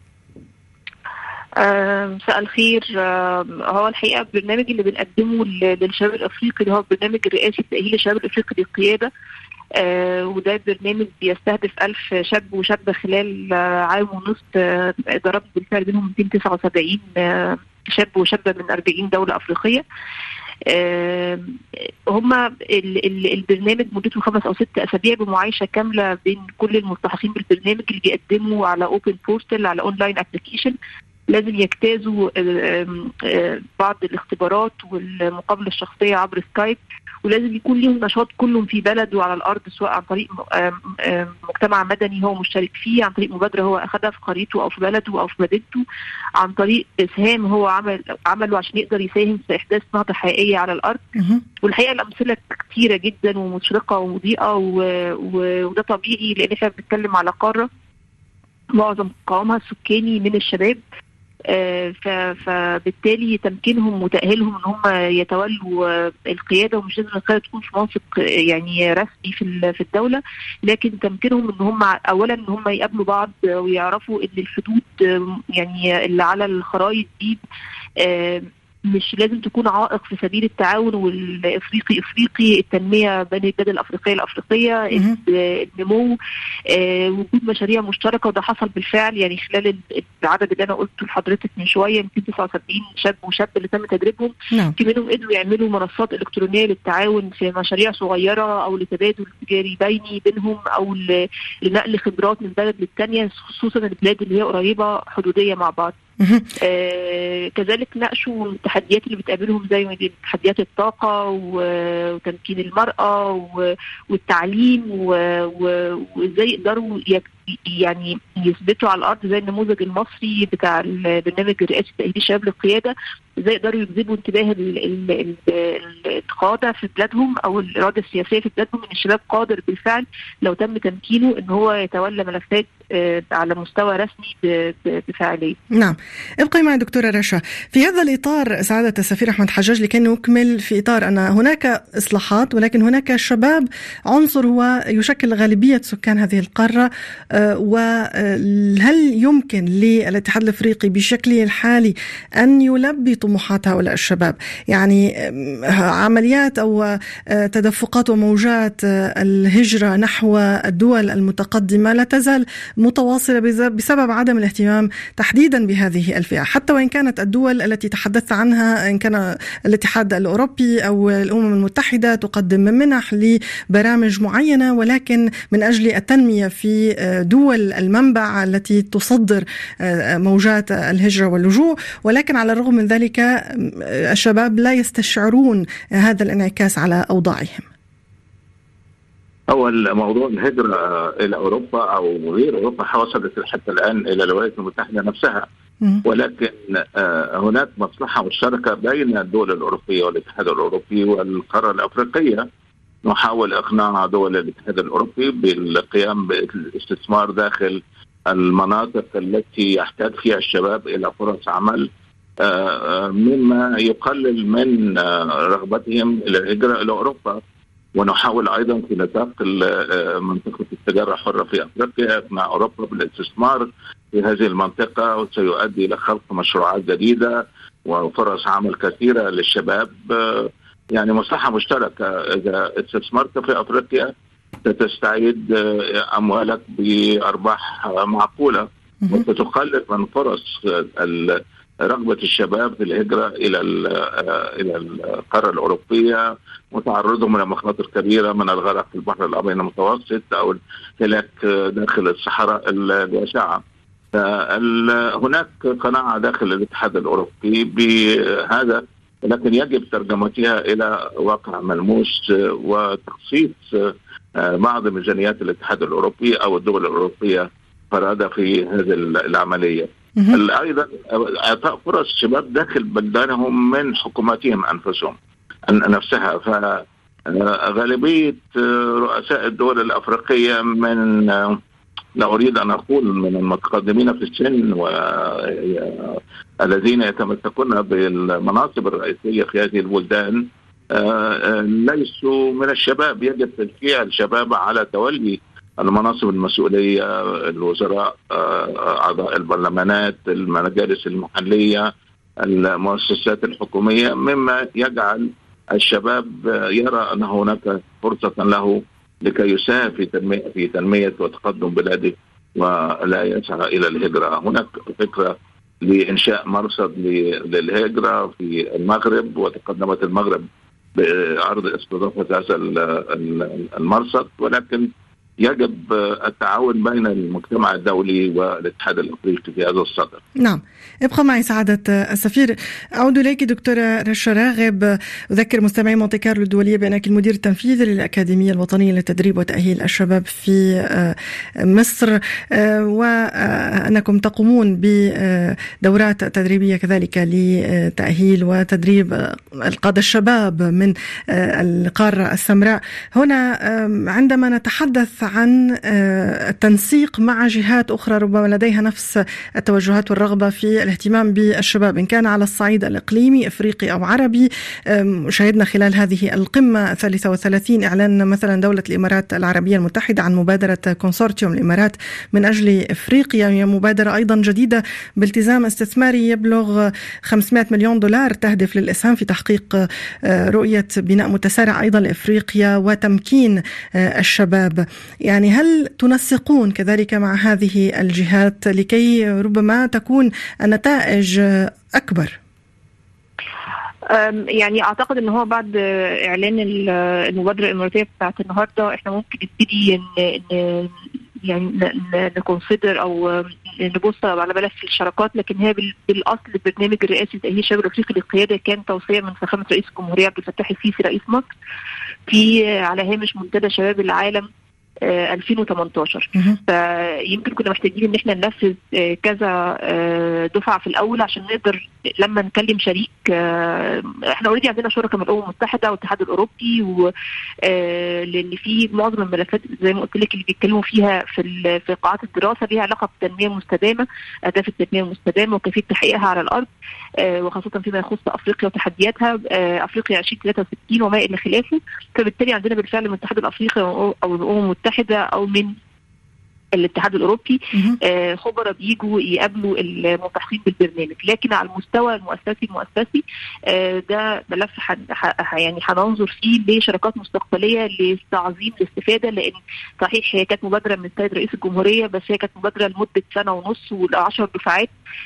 مساء الخير. هو الحقيقة البرنامج اللي بنقدمه للشباب الأفريقي اللي هو البرنامج الرئاسي لتأهيل الشباب الأفريقي للقيادة، وده برنامج بيستهدف 1000 شاب وشابة خلال عام ونصف. ضربت بالفعل منهم 279 شاب وشابة من 40 دولة أفريقية. هما البرنامج مدته 5 أو 6 أسابيع بمعايشة كاملة بين كل الملتحقين بالبرنامج اللي بيقدموا على اوبن بورتال على اونلاين ابلكيشن. لازم يجتازوا بعض الاختبارات والمقابلة الشخصية عبر سكايب، ولازم يكون لهم نشاط كلهم في بلد وعلى الأرض، سواء عن طريق مجتمع مدني هو مشترك فيه، عن طريق مبادرة هو أخذها في قريته أو في بلده أو في مدينته، عن طريق إسهام هو عمله عشان يقدر يساهم في إحداث نهضة حقيقية على الأرض. والحقيقة الأمثلة كتيرة جدا ومشرقة ومضيئة، وده طبيعي لأن احنا بنتكلم على قارة معظم قوامها السكاني من الشباب. فبالتالي تمكينهم وتأهيلهم ان هم يتولوا القيادة، ومش لازم القيادة تكون في منصب يعني رسمي في الدولة، لكن تمكينهم ان هم اولا ان هم يقابلوا بعض ويعرفوا ان الحدود يعني اللي على الخرائط دي مش لازم تكون عائق في سبيل التعاون والافريقي التنميه بين البلاد الافريقيه النمو، وجود مشاريع مشتركه. وده حصل بالفعل يعني خلال العدد اللي انا قلته لحضرتك من شويه، 279 شاب وشاب اللي تم تدريبهم. في منهم قدروا يعملوا منصات الكترونيه للتعاون في مشاريع صغيره او لتبادل تجاري بيني بينهم او لنقل خبرات من بلد للتانيه، خصوصا البلاد اللي هي قريبه حدوديه مع بعض. كذلك ناقشوا التحديات اللي بتقابلهم زي تحديات الطاقة وتمكين المرأة والتعليم، وازاي يقدروا يعني يثبتوا على الأرض زي النموذج المصري بتاع البرنامج الرئاسي تأهيل الشباب للقيادة، ازاي يقدروا يجذبوا انتباه القادة في بلادهم أو الإرادة السياسية في بلادهم إن الشباب قادر بالفعل لو تم تمكينه إن هو يتولى ملفات على مستوى رسمي بفعالية. نعم، ابقي معي دكتورة رشا. في هذا الإطار سعادة السفير أحمد حجاج، لكي نكمل في إطار أن هناك إصلاحات ولكن هناك شباب عنصر هو يشكل غالبية سكان هذه القارة، وهل يمكن للاتحاد الأفريقي بشكله الحالي أن يلبي طموحات هؤلاء الشباب؟ يعني عمليات أو تدفقات وموجات الهجرة نحو الدول المتقدمة لا تزال متواصلة بسبب عدم الاهتمام تحديدا بهذه الفئة، حتى وإن كانت الدول التي تحدثت عنها إن كان الاتحاد الأوروبي أو الأمم المتحدة تقدم منح لبرامج معينة، ولكن من أجل التنمية في دول المنبع التي تصدر موجات الهجرة واللجوء، ولكن على الرغم من ذلك الشباب لا يستشعرون هذا الانعكاس على أوضاعهم. أول موضوع الهجرة إلى أوروبا أو غير أوروبا وصلت حتى الآن إلى الولايات المتحدة نفسها، ولكن هناك مصلحة مشتركة بين الدول الأوروبية والاتحاد الأوروبي والقارة الأفريقية. نحاول إقناع دول الاتحاد الأوروبي بالقيام بالاستثمار داخل المناطق التي يحتاج فيها الشباب إلى فرص عمل، مما يقلل من رغبتهم إلى الهجرة إلى أوروبا. ونحاول أيضا في نطاق منطقة التجارة الحرة في أفريقيا مع أوروبا بالاستثمار في هذه المنطقة، وسيؤدي إلى خلق مشروعات جديدة وفرص عمل كثيرة للشباب. يعني مصلحة مشتركة. إذا استثمرت في أفريقيا ستستعيد أموالك بأرباح معقولة وستقلل من فرص رغبة الشباب في الهجرة إلى القارة الأوروبية وتعرضهم إلى مخاطر كبيرة من الغرق في البحر الأبيض المتوسط أو الهلاك داخل الصحراء الواسعة. هناك قناعة داخل الاتحاد الأوروبي بهذا، لكن يجب ترجمتها إلى واقع ملموس وتخصيص بعض ميزانيات الاتحاد الأوروبي أو الدول الأوروبية فرادة في هذه العملية. أيضا إعطاء فرص شباب داخل بلدانهم من حكوماتهم أنفسهم نفسها. فغالبية رؤساء الدول الأفريقية من لا أريد أن أقول من المتقدمين في السن والذين يتمسكون بالمناصب الرئيسية في هذه البلدان ليسوا من الشباب. يجب تشجيع الشباب على تولي المناصب المسؤولية، الوزراء، أعضاء البرلمانات، المجالس المحلية، المؤسسات الحكومية، مما يجعل الشباب يرى أن هناك فرصة له لكي يساهم في تنمية وتقدم بلاده ولا يسعى إلى الهجرة. هناك فكرة لإنشاء مرصد للهجرة في المغرب، وتقدمت المغرب بعرض استضافة هذا المرصد، ولكن يجب التعاون بين المجتمع الدولي والاتحاد الأفريقي في هذا الصدد. نعم، ابقى معي سعادة السفير. أعود إليك دكتورة رشا راغب. أذكر مستمعي مونتي كارلو الدولية بأنك المدير التنفيذي للأكاديمية الوطنية للتدريب وتأهيل الشباب في مصر، وأنكم تقومون بدورات تدريبية كذلك لتأهيل وتدريب القادة الشباب من القارة السمراء. هنا عندما نتحدث عن التنسيق مع جهات أخرى ربما لديها نفس التوجهات والرغبة في الاهتمام بالشباب، إن كان على الصعيد الإقليمي إفريقي أو عربي، شهدنا خلال هذه القمة 33 إعلان مثلا دولة الإمارات العربية المتحدة عن مبادرة كونسورتيوم الإمارات من أجل إفريقيا. هي مبادرة أيضا جديدة بالتزام استثماري يبلغ $500 مليون تهدف للإسهام في تحقيق رؤية بناء متسارع أيضا لإفريقيا وتمكين الشباب. يعني هل تنسقون كذلك مع هذه الجهات لكي ربما تكون النتائج أكبر؟ يعني أعتقد أنه هو بعد إعلان المبادرة الإماراتية بتاعت النهاردة إحنا ممكن نبتدي يعني نكونسيدر أو نبص على ملف الشراكات، لكن هي بالأصل البرنامج الرئاسي لتأهيل الشباب الأفريقي للقيادة كان توصية من فخامة رئيس الجمهورية عبد الفتاح السيسي رئيس مصر على هامش منتدى شباب العالم 2018. فيمكن كنا محتاجين ان احنا ننفذ كذا دفعه في الاول عشان نقدر لما نكلم شريك. احنا اوريدي عندنا شركاء من الامم المتحده والاتحاد الاوروبي، لان في معظم الملفات زي ما قلت لك اللي بيتكلموا فيها في قاعات الدراسه ليها علاقه بالتنميه المستدامه، اهداف التنميه المستدامه وكيفيه تحقيقها على الارض، وخاصه فيما يخص افريقيا وتحدياتها، افريقيا 2063 وما الى خلافه. فبالتالي عندنا بالفعل من الاتحاد الافريقي او الامم المتحده او من الاتحاد الأوروبي خبراء بيجوا يقابلوا الملتحقين بالبرنامج. لكن على المستوى المؤسسي ده ملف يعني هننظر فيه لشراكات مستقبلية لتعظيم الاستفادة، لأن صحيح هي كانت مبادرة من السيد رئيس الجمهورية، بس هي كانت مبادرة لمدة 1.5 سنة و10 دفعات.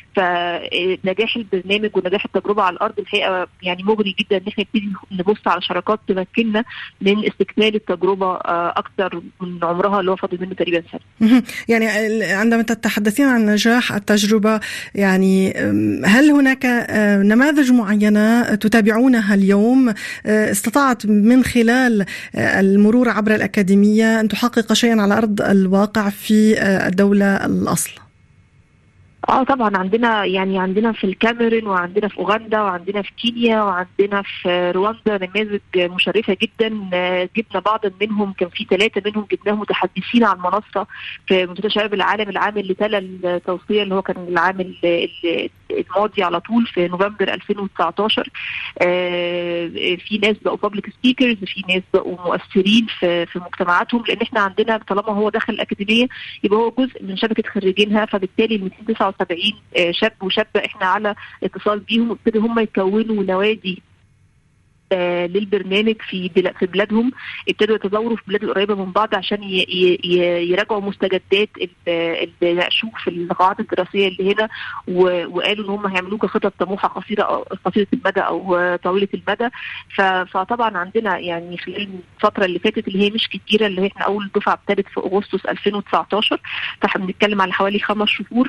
فنجاح البرنامج ونجاح التجربة على الأرض الحقيقة يعني مغري جدا، إن احنا نبتدي نبص على شراكات تمكننا من استكمال التجربة أكثر من عمرها اللي هو فاضل منه تقريبا سنة. يعني عندما تتحدثين عن نجاح التجربة، يعني هل هناك نماذج معينة تتابعونها اليوم استطاعت من خلال المرور عبر الأكاديمية أن تحقق شيئا على أرض الواقع في الدولة الأصل؟ طبعا عندنا في الكاميرون، وعندنا في اوغندا، وعندنا في كينيا، وعندنا في رواندا نماذج مشرفه جدا. جبنا بعض منهم، كان في 3 منهم جبناهم متحدثين عن منصه في منتدى شباب العالم، العام اللي تلا التوصيه اللي هو كان العام الماضي على طول في نوفمبر 2019. في ناس بقوا بابليك سبيكرز، في ناس بقوا مؤثرين في مجتمعاتهم، لان احنا عندنا طالما هو داخل الاكاديميه يبقى هو جزء من شبكه خريجينها. فبالتالي 279 شاب وشابة احنا على اتصال بيهم، وابتدوا هم يكونوا نوادي للبرنامج في بلادهم. ابتدوا يتزوروا في البلاد القريبة من بعض عشان يراجعوا مستجدات اللي ناقشوه في القاعات الدراسية اللي هنا، وقالوا ان هم هيعملوا خطط طموحة قصيرة المدى او طويلة المدى. فطبعا عندنا يعني خلال الفترة اللي فاتت اللي هي مش كتيرة، اللي هي احنا اول دفعة ابتدت في اغسطس 2019، فاحنا بنتكلم على حوالي 5 شهور.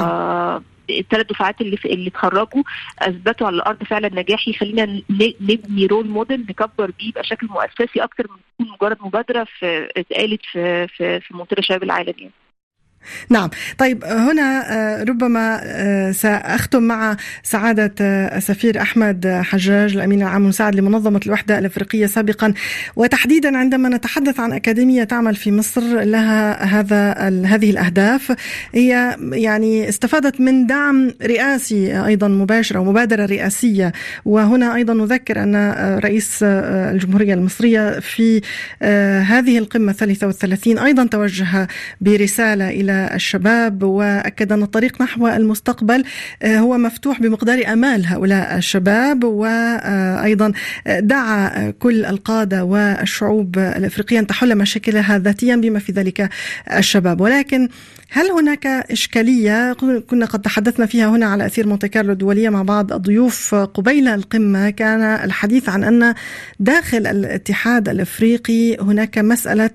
ال3 دفعات اللي اتخرجوا اثبتوا على الارض فعلا نجاح يخلينا نبني رول موديل نكبر بيه يبقى شكل مؤسسي اكتر من تكون مجرد مبادره اتقالت في منتدى شباب العالم يعني. نعم. طيب هنا ربما سأختم مع سعادة السفير أحمد حجاج، الأمين العام المساعد لمنظمة الوحدة الأفريقية سابقا، وتحديدا عندما نتحدث عن أكاديمية تعمل في مصر لها هذه الأهداف، هي يعني استفادت من دعم رئاسي أيضا مباشر أو مبادرة رئاسية. وهنا أيضا نذكر أن رئيس الجمهورية المصرية في هذه القمة 33 أيضا توجه برسالة إلى الشباب، وأكد أن الطريق نحو المستقبل هو مفتوح بمقدار أمال هؤلاء الشباب، وأيضا دعا كل القادة والشعوب الأفريقية أن تحل مشاكلها ذاتيا بما في ذلك الشباب. ولكن هل هناك إشكالية كنا قد تحدثنا فيها هنا على أثير مونتي كارلو الدولية مع بعض الضيوف قبيل القمة؟ كان الحديث عن أن داخل الاتحاد الأفريقي هناك مسألة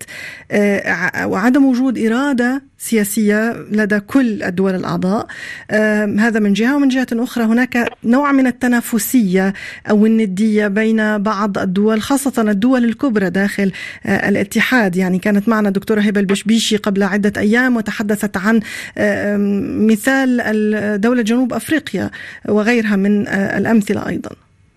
وعدم وجود إرادة سياسية لدى كل الدول الأعضاء. هذا من جهة، ومن جهة أخرى هناك نوع من التنافسية أو الندية بين بعض الدول، خاصة الدول الكبرى داخل الاتحاد. يعني كانت معنا دكتورة هبة البشبيشي قبل عدة أيام وتحدثت عن مثال دولة جنوب أفريقيا وغيرها من الأمثلة أيضا.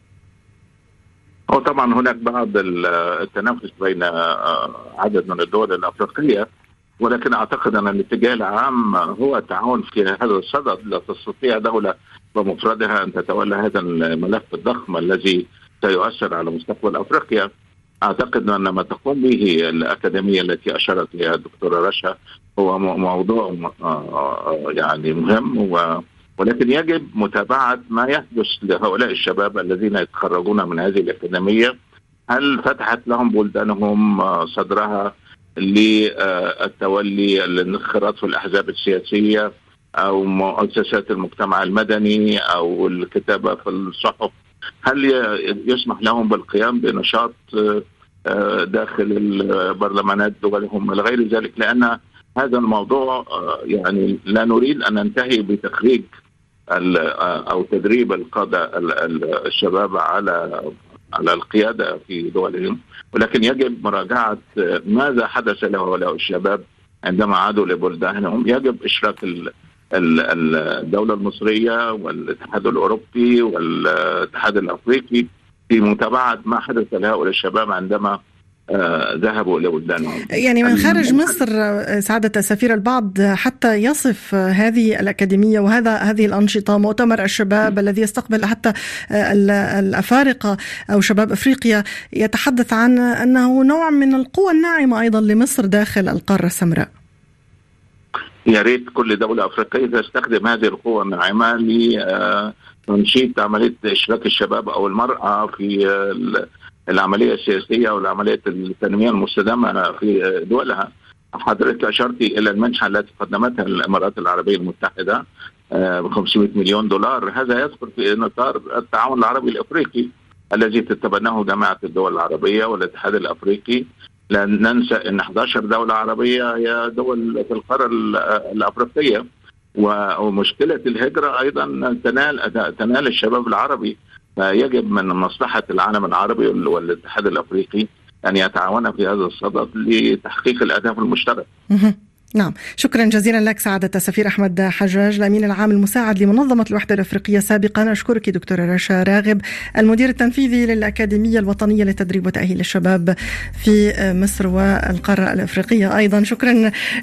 طبعا هناك بعض التنافس بين عدد من الدول الأفريقية، ولكن أعتقد أن الاتجاه العام هو التعاون في هذا الصدد. لا تستطيع دولة بمفردها أن تتولى هذا الملف الضخم الذي سيؤثر على مستقبل أفريقيا. أعتقد أن ما تقوم به الأكاديمية التي أشارت إليها الدكتورة رشا هو موضوع يعني مهم، ولكن يجب متابعة ما يحدث لهؤلاء الشباب الذين يتخرجون من هذه الأكاديمية. هل فتحت لهم بلدانهم صدرها للتولي الانخراط في الأحزاب السياسية أو مؤسسات المجتمع المدني أو الكتابة في الصحف؟ هل يسمح لهم بالقيام بنشاط داخل البرلمانات دولهم ولا غير ذلك؟ لأن هذا الموضوع يعني لا نريد أن ننتهي بتخريج أو تدريب القادة الشباب على القيادة في دولهم، ولكن يجب مراجعة ماذا حدث لهؤلاء الشباب عندما عادوا لبلدانهم. يجب إشراك الدولة المصرية والاتحاد الأوروبي والاتحاد الأفريقي في متابعة ما حدث لهؤلاء الشباب عندما ذهبوا إلى بلدانهم. يعني من خارج مصر سعادة السفير البعض حتى يصف هذه الأكاديمية هذه الأنشطة مؤتمر الشباب الذي يستقبل حتى الأفارقة أو شباب أفريقيا، يتحدث عن أنه نوع من القوة الناعمة أيضا لمصر داخل القارة السمراء. يا ريت كل دولة أفريقية تستخدم هذه القوة الناعمة لتنشيط عملية إشراك الشباب أو المرأة في العملية السياسية والعملية التنمية المستدامة في دولها. حضرتك أشرتي إلى المنحة التي قدمتها الإمارات العربية المتحدة ب$500 مليون. هذا يدخل في إطار التعاون العربي الأفريقي الذي تتبناه جامعة الدول العربية والاتحاد الأفريقي. لا ننسى أن 11 دولة عربية هي دول في القارة الأفريقية، ومشكلة الهجرة أيضا تنال الشباب العربي. فيجب من مصلحة العالم العربي والاتحاد الأفريقي أن يتعاون في هذا الصدد لتحقيق الأهداف المشتركة. نعم، شكرا جزيلا لك سعادة السفير أحمد حجاج، الأمين العام المساعد لمنظمة الوحدة الأفريقية سابقا. أشكرك دكتورة رشا راغب، المدير التنفيذي للأكاديمية الوطنية للتدريب وتأهيل الشباب في مصر والقارة الأفريقية أيضا. شكرا